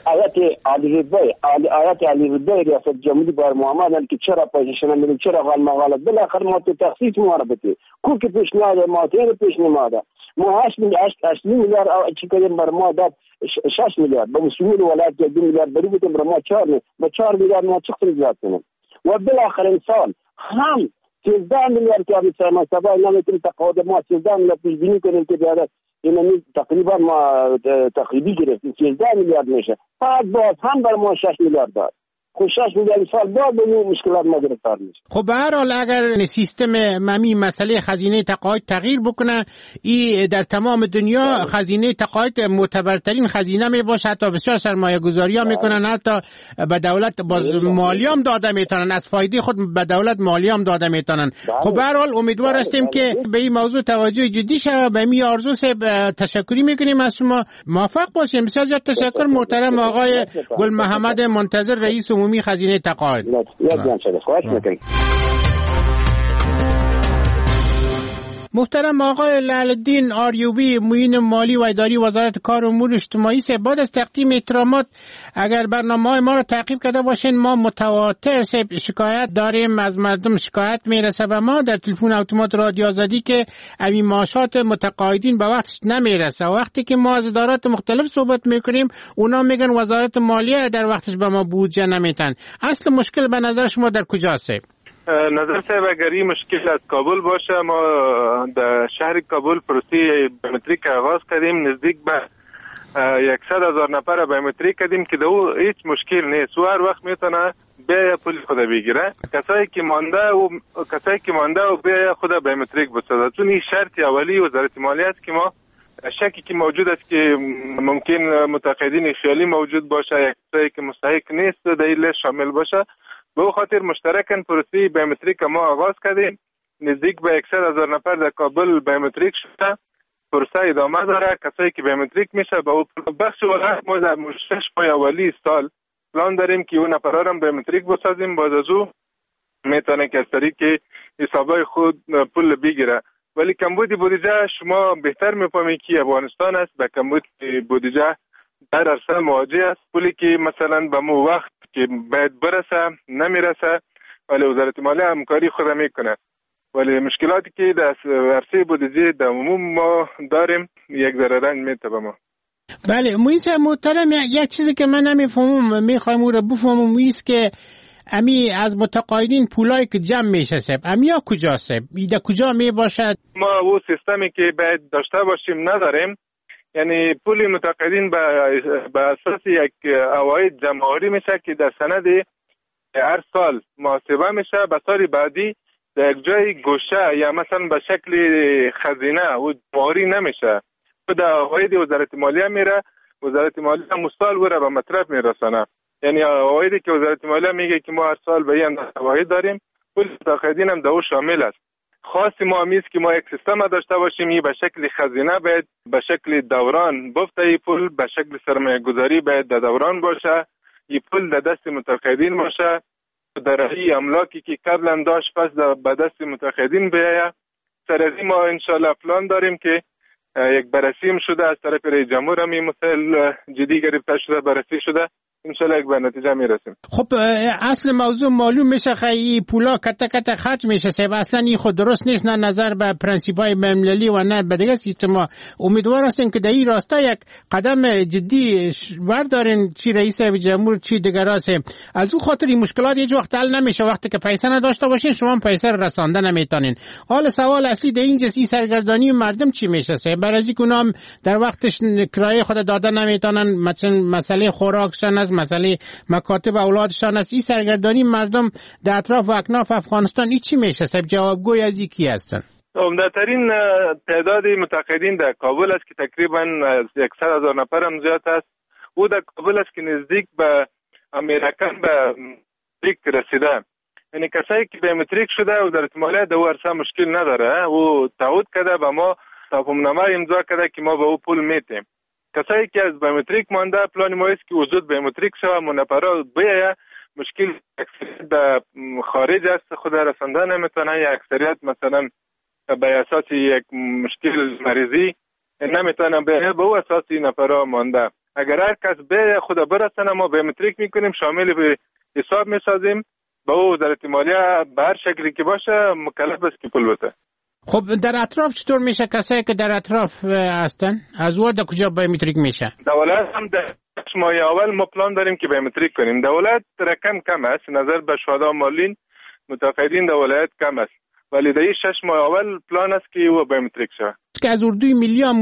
S20: آیت علی رضای ریاست جمهوری بر محمد که چرا پیسش نمیده چرا غال مغالط بالاخره ما تو تخصیص ما را بده کو که پیشنهاد ما تیر پیشنهاد ما 8 میلیارد چی کردیم بر ما داد 6 میلیارد به مسئول ولایت 2 میلیارد بری بودیم بر ما 4 میلیارد ما چه خیلی زیاد کنیم و بالاخره انسان هم 13 میلیارد که ابی سلمان سبای نمیتونیم تقاعد ما 13 میلیارد پیش بینی کنیم که بیاد اینمی تقریبا ما تقریبی گرفتیم 13 میلیارد میشه بعد باز هم بر ما 6 میلیارد داد خب 6 میلیارد سال بعد به مشکلات ما گرفتار میشه.
S19: خب به هر حال اگر سیستم ممی مسئله خزینه تقاعد تغییر بکنه این در تمام دنیا خزینه تقاعد معتبرترین خزینه می باشه حتی بسیار سرمایه گذاری ها میکنن حتی به دولت باز مالی هم داده میتونن از فایده خود به دولت مالی هم داده میتونن. خب به هر حال امیدوار هستیم که به این موضوع توجه جدی شه. به می آرزو سے تشکری میکنیم از شما موفق باشیم. بسیار زیاد تشکر محترم آقای گل محمد منتظر رئیس عمومی خزینه تقاعد. محترم آقای لعلالدین آریوبی معین مالی و اداری وزارت کار و امور اجتماعی سے بعد از تقدیم احترامات اگر برنامه‌های ما رو تعقیب کرده باشین ما متواتر شکایت داریم از مردم شکایت میرسه به ما در تلفن اتومات رادیو آزادی که این معاشات متقاعدین به وقتش نمیرسه. وقتی که ما از ادارات مختلف صحبت میکنیم اونا میگن وزارت مالیه در وقتش به ما بودجه نمیتن. اصل مشکل به نظر شما در کجاست؟
S21: نظر صاحب اگر این مشکل از کابل باشه ما در شهر کابل پروسه بیومتریک آغاز کردیم نزدیک به 100,000 نفر بیومتریک کردیم که دو هیچ مشکل نیست و هر وقت میتونه بیا پول خود بگیره کسایی که مانده و بیا خود بیومتریک بسازه چون این شرط اولی وزارت مالیه است که ما شکی که موجود است که ممکن متقاعدین خیالی موجود باشه کسایی که مستحق نیست در این لیست شامل باشه به خاطر مشترکاً پروسه بیومتریک ما آغاز کردیم نزدیک به 100,000 نفر در کابل بیومتریک شده پروسه ادامه داره کسایی که بیومتریک میشه به بخش ولایت ما در 6 ماه اولی سال پلان داریم که اون نفرها رو بیومتریک بسازیم بعد از او میتونه که از طریق حسابای خود پول بگیره ولی کمبود بودجه شما بهتر میفهمید که افغانستان است به کمبود بودجه در عرصه مواجه است پولی که مثلا به مو وقت که باید برسه نمیرسه ولی وزارت مالیه همکاری خود میکنه ولی مشکلاتی که در عرصه بودجه در عموم ما داریم یک ذره رنج میته به ما.
S19: بله مویس محترم یک چیزی که من نمیفهمم میخوایم او رو بفهمم مویس که امی از متقاعدین پولایی که جمع میشه سب امی ها کجاست در کجا میباشد؟
S21: ما او سیستمی که باید داشته باشیم نداریم یعنی پول متقاعدین به اساس یک عواید جمع‌آوری میشه که در سند هر سال محاسبه میشه به سال بعدی در یک جای گوشه یا مثلا به شکل خزینه و جمع‌آوری نمیشه در عواید وزارت مالیه میره وزارت مالیه مستال وره به مطرف میرسانه یعنی عوایدی که وزارت مالیه میگه که ما هر سال به این عواید داریم پول متقاعدین هم در او شامل است خاصی ما همیست که ما یک سیستم داشته باشیم این به شکل خزینه باید به شکل دوران بفته این پول به شکل سرمایه گذاری باید در دوران باشه این پول در دست متقاعدین باشه در این املاکی که قبلا داشت پس به دست متقاعدین بیایه سر از این ما انشاءالله پلان داریم که یک بررسی هم شده از طرف رئیس جمهور هم این مسائل جدی گرفته شده بررسی شده انشالله یک به نتیجه میرسیم.
S19: خب اصل موضوع معلوم میشه خیلی پولا کته خرج میشه سبب اصلا این خود درست نیست نه نظر به پرنسیپای بین‌المللی و نه به دیگه سیستم. امیدوار هستیم که در این راستا یک قدم جدی بردارین چی رئیس جمهور چی دیگر است از اون خاطر این مشکلات هیچ وقت حل نمیشه وقتی که پیسه نداشته باشین شما پیسه رسانده نمیتونین. حالا سوال اصلی در این جنسی سرگردانی مردم چی میشه سبب برای اونام در وقتش کرایه خود داده نمیتونن مثلا مسئله خوراکشان از مسئله مکاتب اولادشان است این سرگردانی مردم در اطراف و اکناف افغانستان این چی میشه سب جوابگوی از این کی هستن؟
S21: عمدترین تعداد متقاعدین در کابل است که تقریبا 100,000 نفر هم زیاد است او در کابل است که نزدیک به امریکن به متریک رسیده یعنی کسایی که به متریک شده وزارت مالیه در عرصه مشکل نداره او تعهد کرده به ما توافقنامه امضا کرده که ما به او پول میتیم. کسایی که از بیومتریک مانده پلان ما است که وجود بیومتریک شوه منپرا بیایه مشکل اکثریت به خارج است خود رسانده نمیتونه یا اکثریت مثلا به اساس یک مشکل مریضی نمیتونه بیایه به او اساسی نفرا مانده. اگر هر کس بیایه خود برسنه ما بیومتریک میکنیم شامل به حساب میسازیم به او وزارت مالیه به هر شکلی که باشه مکلف است که پول بده.
S19: خب در اطراف چطور میشه کسایی که در اطراف هستن از وارد کجا بیومتریک میشه؟
S21: دولت هم در 6 ماه اول ما پلان داریم که بیومتریک کنیم. دولت رقم کم است نظر به شهدا مالین متقاعدین دولت کم است ولی در 6 ماه اول پلان است که او بیومتریک شه.
S19: که از اردوی ملی هم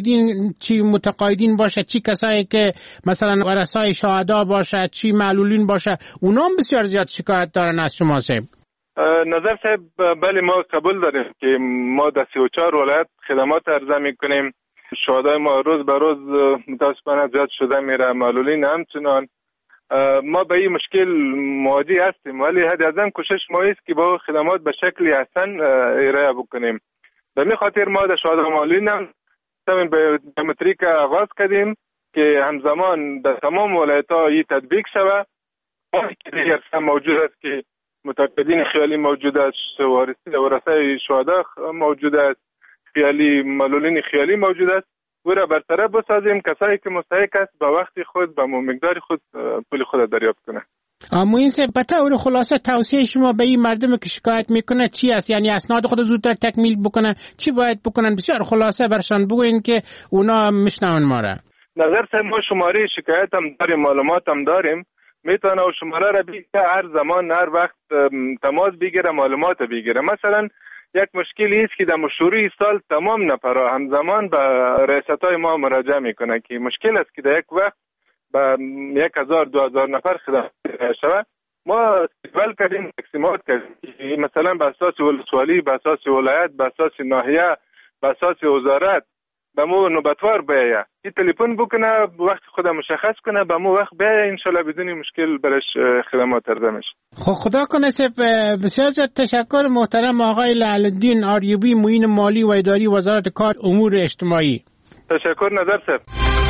S19: متقاعدین باشه چی کسایی که مثلا ورثای شهدا باشه چی معلولین باشه اونا هم بسیار زیاد شکایت دارن از شما صاحب.
S21: نظر صاحب بله ما قبول داریم که ما در 34 ولایت خدمات عرضه میکنیم. شهدای ما روز به روز متاسفانه زیاد شده میره معلولین همچنان. ما به این مشکل مواجه هستیم ولی حد اعظم کوشش ما است که با خدمات به شکل احسن ارائه بکنیم. به این خاطر ما در شهدای معلولین هم بیومتریک آغاز کردیم که همزمان در تمام ولایت ها این تطبیق شود. که دیگر موجود است که متقاعدین خیالی موجود است ورثه شهدا موجود است خیالی معلولین خیالی موجود است او را برطرف بسازیم کسایی که مستحق است به وقت خود به مقدار خود پول خود دریافت کنه.
S19: این صاحب به طور خلاصه توصیه شما به این مردم که شکایت میکنه چی است؟ یعنی اسناد خود زودتر تکمیل بکنن چی باید بکنن؟ بسیار خلاصه برشان بگوین که اونا میشنون ما را.
S21: نظر صاحب ما شماره شکایت هم داریم معلومات هم داریم میتونه و شماره را بگیره هر زمان هر وقت تماس بگیره معلومات بگیره. مثلا یک مشکلی است که در شروع سال تمام نفرها همزمان به رئاستای ما مراجعه میکنه که مشکل است که در یک وقت به 1000-2000 نفر خدمت شود. ما استقبال کردیم تقسیمات کردیم مثلا به اساس ولسوالی به اساس ولایت به اساس ناحیه به اساس وزارت به مو نوبتوار بیایه این تلفن بکنه وقت خود مشخص کنه به مو وقت بیایه انشالله بدون مشکل برش خدمات عرضه میشه.
S19: خب خدا کنه بسیار زیاد تشکر محترم آقای لعلالدین آریوبی معین مالی و اداری وزارت کار امور اجتماعی.
S21: تشکر نظر صاحب.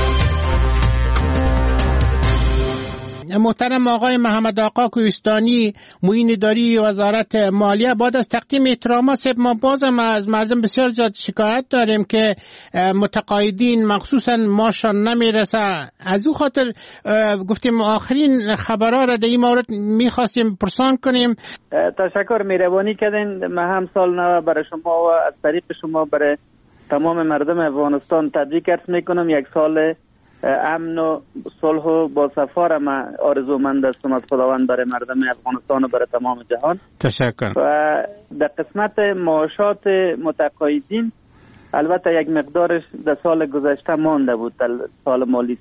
S19: محترم آقای محمد آقا کوهستانی معین اداری وزارت مالیه بعد از تقدیم احترامات ما بازم از مردم بسیار زیاد شکایت داریم که متقاعدین مخصوصا ماشان نمیرسه. از او خاطر گفتیم آخرین خبرها را در این مورد میخواستیم پرسان کنیم.
S16: تشکر مهربانی کردین. ما هم سال نو برای شما و از طریق شما برای تمام مردم افغانستان تبریک عرض میکنم. یک سال امن و صلح و با صفا ما آرزومند هستم از خداوند برای مردم افغانستان و برای تمام جهان.
S19: تشکر.
S16: و در قسمت معاشات متقاعدین البته یک مقدارش در سال گذشته مانده بود. در سال مالی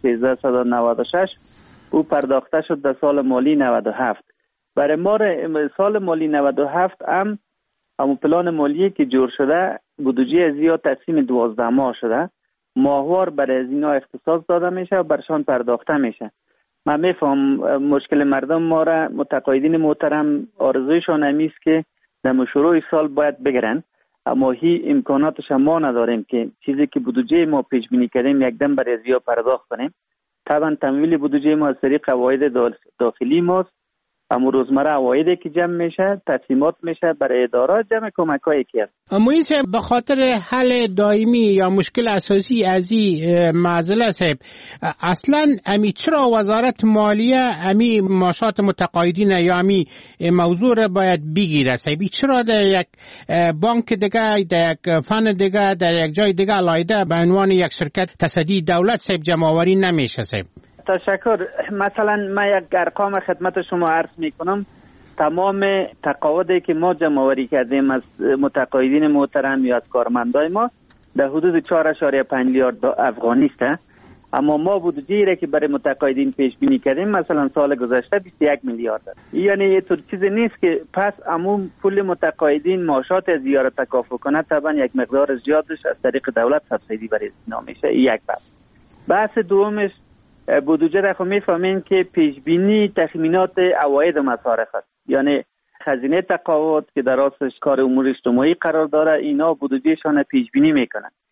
S16: 1396 او پرداخته شد در سال مالی 97. برای ما سال مالی 97 همون پلان مالی که جور شده بودجه از یا تقسیم 12 ماه شده ماهوار برای از اینا اختصاص داده میشه و برشان پرداخته میشه. من میفهم مشکل مردم ما را متقاعدین محترم آرزویشان همیست که در شروع سال باید بگیرن اما هی امکاناتش ما نداریم که چیزی که بودجه ما پیش بینی کردیم یکدم برای از یا پرداخت کنیم. طبعا تمویل بودجه ما از طریق قواعد داخلی ماست اما روزمره عوایدی که جمع میشه تقسیمات میشه برای ادارات جمع کمکایی که هست.
S19: مویز به خاطر حل دائمی یا مشکل اساسی از این معضله صاحب اصلا امی چرا وزارت مالیه امی معاشات متقاعدین یا امی موضوع را باید بگیره صاحب؟ چرا در یک بانک دیگه در یک فن دیگه در یک جای دیگه علایده به عنوان یک شرکت تصدی دولت صاحب جمع آوری نمیشه صاحب؟
S16: تشکر. مثلا من یک ارقام خدمت شما عرض میکنم. تمام تقاعدی که ما جمع آوری کردیم از متقاعدین محترم یا از کارمندای ما در حدود 4.5 میلیارد افغانی است. اما ما بودجه‌ای را که برای متقاعدین پیش بینی کردیم مثلا سال گذشته 21 میلیارد است. یعنی یه طور چیزی نیست که پس عموم پول متقاعدین معاشات از زیارت تکافؤ کنه. طبعا یک مقدار زیادش از طریق دولت سبسیدی برای اینا میشه. یک بحث دومش بودجه را خب میفهمین که پیشبینی تخمینات عواید و مصارف است. یعنی خزینه تقاعد که در راستش کار امور اجتماعی قرار داره اینا بودجهشان پیشبینی میکنن.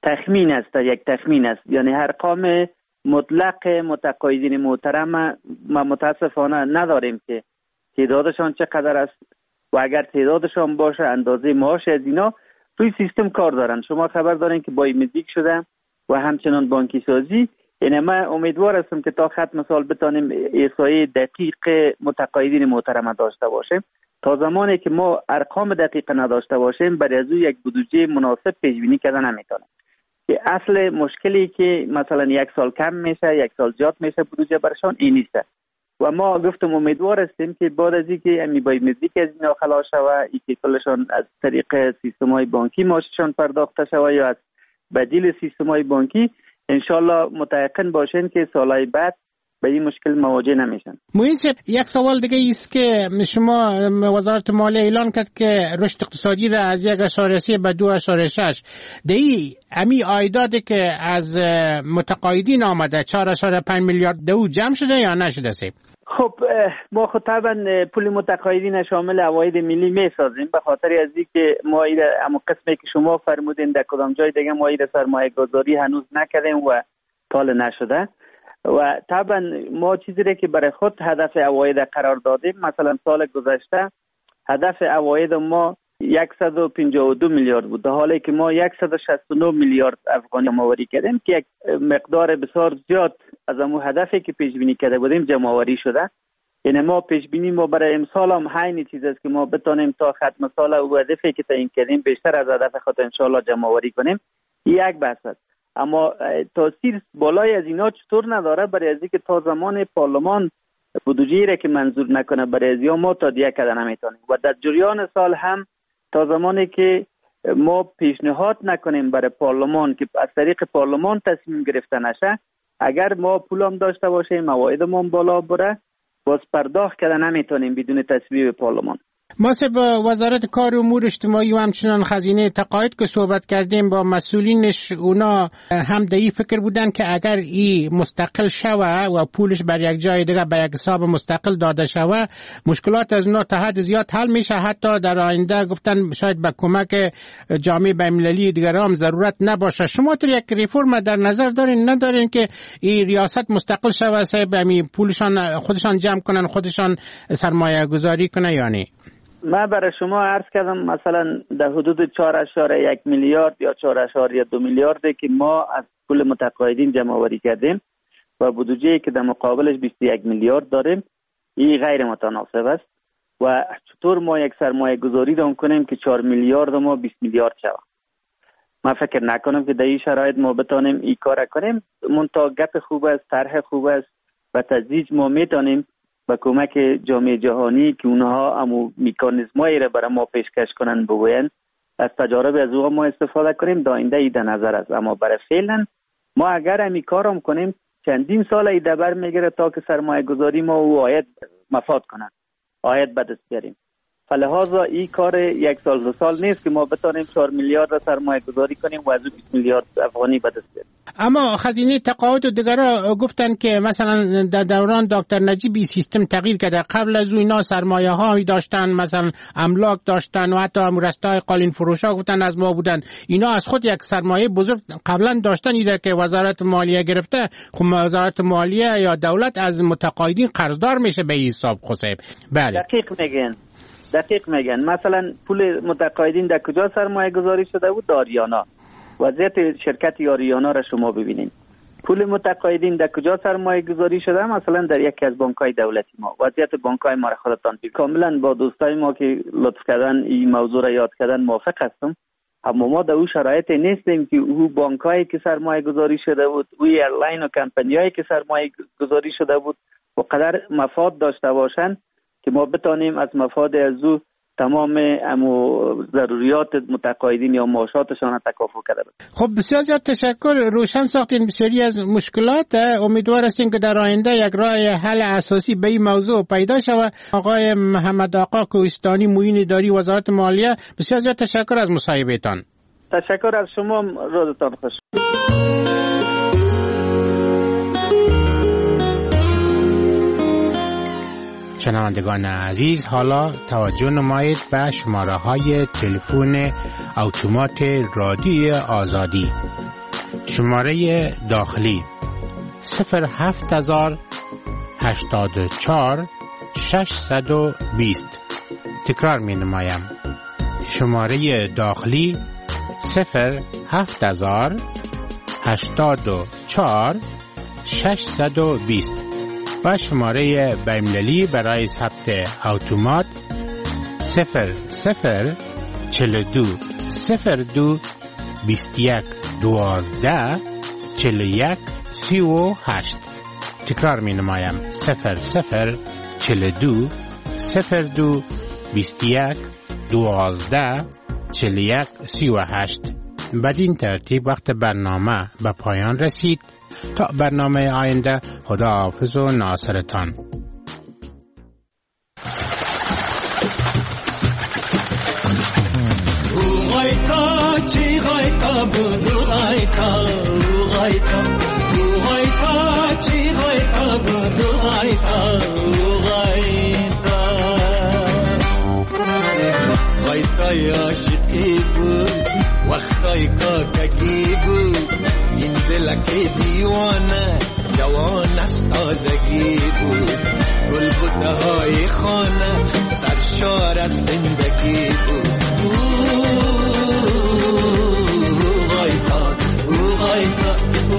S5: تخمین است، یک تخمین است. یعنی ارقام مطلق متقاعدین محترم ما متاسفانه نداریم که تعدادشان چقدر است و اگر تعدادشان باشه اندازه معاش از اینا روی سیستم کار دارن. شما خبر دارین که با مزیک شده و همچنان بانکی سازی. یعنی من امیدوار هستم که تا ختم سال بتانیم احصایه دقیق متقاعدین محترم داشته باشیم. تا زمانی که ما ارقام دقیق نداشته باشیم برای از یک بودجه مناسب پیش بینی کردن نمیتونیم. که اصل مشکلی که مثلا یک سال کم میشه یک سال زیاد میشه بودجه برشان این نیست. و ما گفتم امیدوار هستیم که بعد از اینکه امی با مزیک از اینا خلاص شود که کلشان از طریق سیستم‌های بانکی معاششان پرداخته شود یا از بدیل سیستم‌های بانکی، انشالله متيقن باشین که سالهای بعد به این مشکل مواجه نمیشن.
S19: موین صاحب، یک سوال دیگه است که شما وزارت مالیه اعلان کرد که رشد اقتصادی را از 1.3 به 2.6 دی امی عایداتی که از متقاعدین آمده 4.5 میلیارد دو جمع شده یا نشده سیب؟
S5: خب ما خب طبعا پول متقاعدین شامل عواید ملی میسازیم به خاطر از اینکه ما اما قسمی که شما فرمودین در کدام جای دیگه ما سرمایه گذاری هنوز نکردیم و تال نشده و طبعا ما چیزی را که برای خود هدف عواید قرار دادیم، مثلا سال گذشته هدف عواید ما 152 میلیارد بود، در حالی که ما 169 میلیارد افغانی جمع‌آوری کردیم که یک مقدار بسیار زیاد از اون هدفی که پیش بینی کرده بودیم جمع‌آوری شده. یعنی ما پیش بینی ما برای امسال هم همین چیز است که ما بتونیم تا ختم سال او هدفی که تعیین کردیم بیشتر از هدف خود ان شاء الله جمع‌آوری کنیم. یک بحث است، اما تاثیر بالای از اینا چطور نداره برای از اینکه تا زمان پارلمان بودجه را که منظور نکنه برای از ما تادیه کردن نمیتونیم و در جریان سال هم تا زمانی که ما پیشنهاد نکنیم برای پارلمان که از طریق پارلمان تصمیم گرفته نشه، اگر ما پولم داشته باشیم موایدمون بالا بره باز پرداخت کردن نمیتونیم بدون تصویب پارلمان.
S19: ما با وزارت کار و امور اجتماعی و همچنان خزینه تقاعد که صحبت کردیم با مسئولینش، اونا هم در این فکر بودن که اگر این مستقل شوه و پولش بر یک جای دیگه به یک حساب مستقل داده شوه مشکلات از اونا تا حد زیاد حل میشه. حتی در آینده گفتن شاید به کمک جامعه بین‌المللی دیگر هم ضرورت نباشه. شما تو یک ریفرم در نظر دارین ندارین که این ریاست مستقل شوه صاحب پولشان خودشان جمع کنن خودشان سرمایه گذاری کنن یا نه؟
S5: من برای شما عرض کردم مثلا در حدود 4.1 میلیارد یا 4.2 میلیارد که ما از پول متقاعدین جمع آوری کردیم و بودجه‌ای که در مقابلش 21 میلیارد داریم، این غیر متناسب است و چطور ما یک سرمایه گذاری دام کنیم که 4 میلیارد ما 20 میلیارد شود. من فکر نکنم که در این شرایط ما بتانیم این کار کنیم. منتها گپ خوب است، طرح خوب است و تدریج ما میتونیم با کمک جامعه جهانی که اونها همو میکانیزمایی را برای ما پیشکش کنن بگوین از تجارب از او ما استفاده کنیم. دا آینده ایده نظر است، اما برای فعلا ما اگر همی کارم کنیم چندین سال ایده بر میگیره تا که سرمایه گذاری ما او آید مفاد کنن، آید به دست بیاریم. فلهذا این کار یک سال دو سال نیست که ما بتانیم 4 میلیارد را سرمایه گذاری کنیم و از 20 میلیارد افغانی به دست بیاریم.
S19: اما خزینه تقاعد و دیگرها گفتن که مثلا در دوران دکتر نجیب سیستم تغییر کرده. قبل از اینا سرمایه هایی داشتن، مثلا املاک داشتن و حتی رستای قالین فروشا گفتن از ما بودن. اینا از خود یک سرمایه بزرگ قبلا داشتن، ایده که وزارت مالیه گرفته. خب وزارت مالیه یا دولت از متقاعدین قرضدار میشه به این حساب خصیب. بله
S5: دقیق میگن. مثلا پول متقاعدین در کجا سرمایه گذاری شده بود؟ آریانا. وضعیت شرکت آریانا را شما ببینید. پول متقاعدین در کجا سرمایه گذاری شده؟ مثلا در یکی از بانک‌های دولتی ما. وضعیت بانک‌های ما را خودتان ببینید. کاملا با دوستای ما که لطف کردن این موضوع را یاد کردن موافق هستم. اما ما در اون شرایط نیستیم که او بانک‌هایی که سرمایه گذاری شده بود، او ایرلاین و کمپانی‌هایی که سرمایه گذاری شده بود و قدر مفاد داشته باشند که ما بتانیم از مفاد از او تمام ضروریات متقاعدین یا معاشاتشان تکافل کرده بود.
S19: خب بسیار زیاد تشکر، روشن ساختین بسیاری از مشکلات. امیدوار هستیم که در آینده یک راه حل اساسی به این موضوع پیدا شود. آقای محمد آقا کوهستانی، معین اداری وزارت مالیه، بسیار زیاد تشکر از مصاحبهتان.
S5: تشکر از شما، روزتان خوش.
S19: شنوندگان عزیز، حالا توجه نمایید به شماره های تلفن اتومات رادیو آزادی. شماره داخلی 07084 620. تکرار می نمایم. شماره داخلی 07084 620 و شماره بین‌المللی برای ثبت اتومات 0042 02 21 12 41 38. تکرار می نمایم. 0042 02 21 12 41 38. بدین ترتیب وقت برنامه به پایان رسید. تا برنامه آینده، خداحافظ و ناصرتان.
S3: وقتای کاکگی بود، این دلک دیوانه جوان از تازگی بود. گل بوته های خانه سرشار از زندگی بود. غایتا غایتا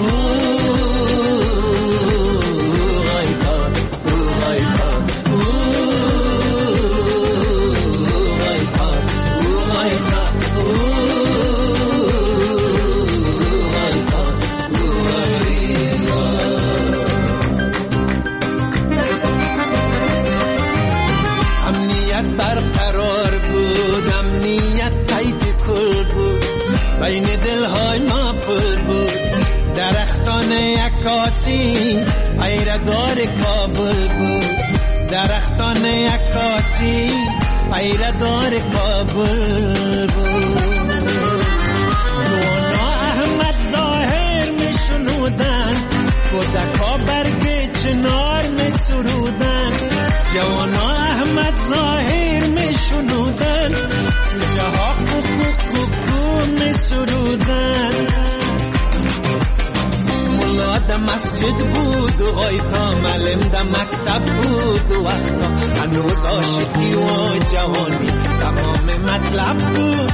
S3: بین دلهای ما پر بود. درختان عکاسی پیردار کابل بود. درختان عکاسی پیردار کابل بود. نوانا احمد ظاهر می شنودن، کودکا برگ چنار می سرودن. جوانا احمد ظاهر می شنودن، چوچه ها می سرودن. ملا در مسجد بود و غایتا معلم در مکتب بود. و وقتا هنوز عاشقی و جوانی تمام مطلب بود.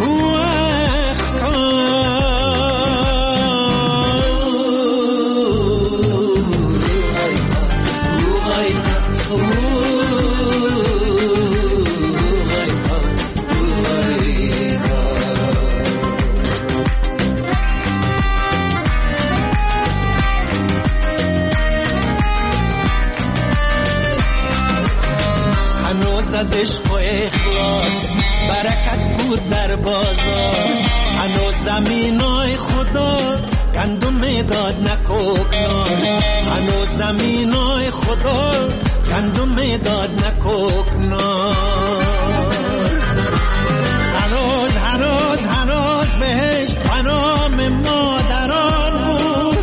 S3: از عشق و اخلاص برکت بود در بازار. هنوز زمینای خدا گندم داد نکوکنار. هنوز زمینای خدا گندم داد نکوکنار. هنوز بهش پنام مادران بود.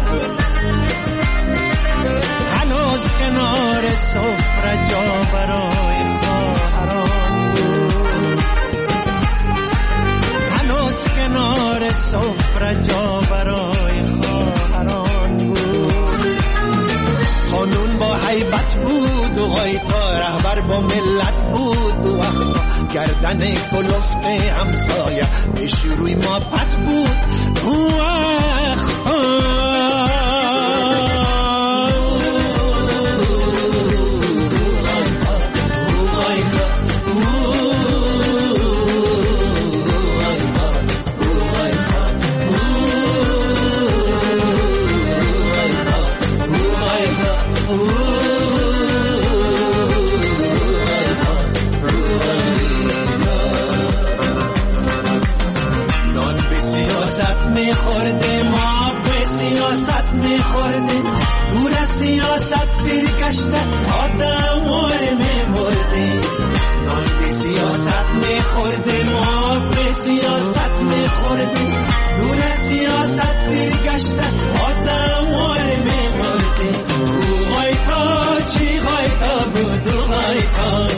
S3: هنوز کنار سفره جا برای کنار سفره جا برای خواهران بود. قانون با حیبت بود و غایتا رهبر با ملت بود. و وقتا گردن کلفت همسایه پیش روی ما پت بود. میخورده ما به سیاست میخورده. دور از سیاست برگشته آدموار میمرده. نان به سیاست میخورده ما به سیاست میخورده. دور از سیاست برگشته آدموار میمرده. غایتا چی غایتا بود و غایتا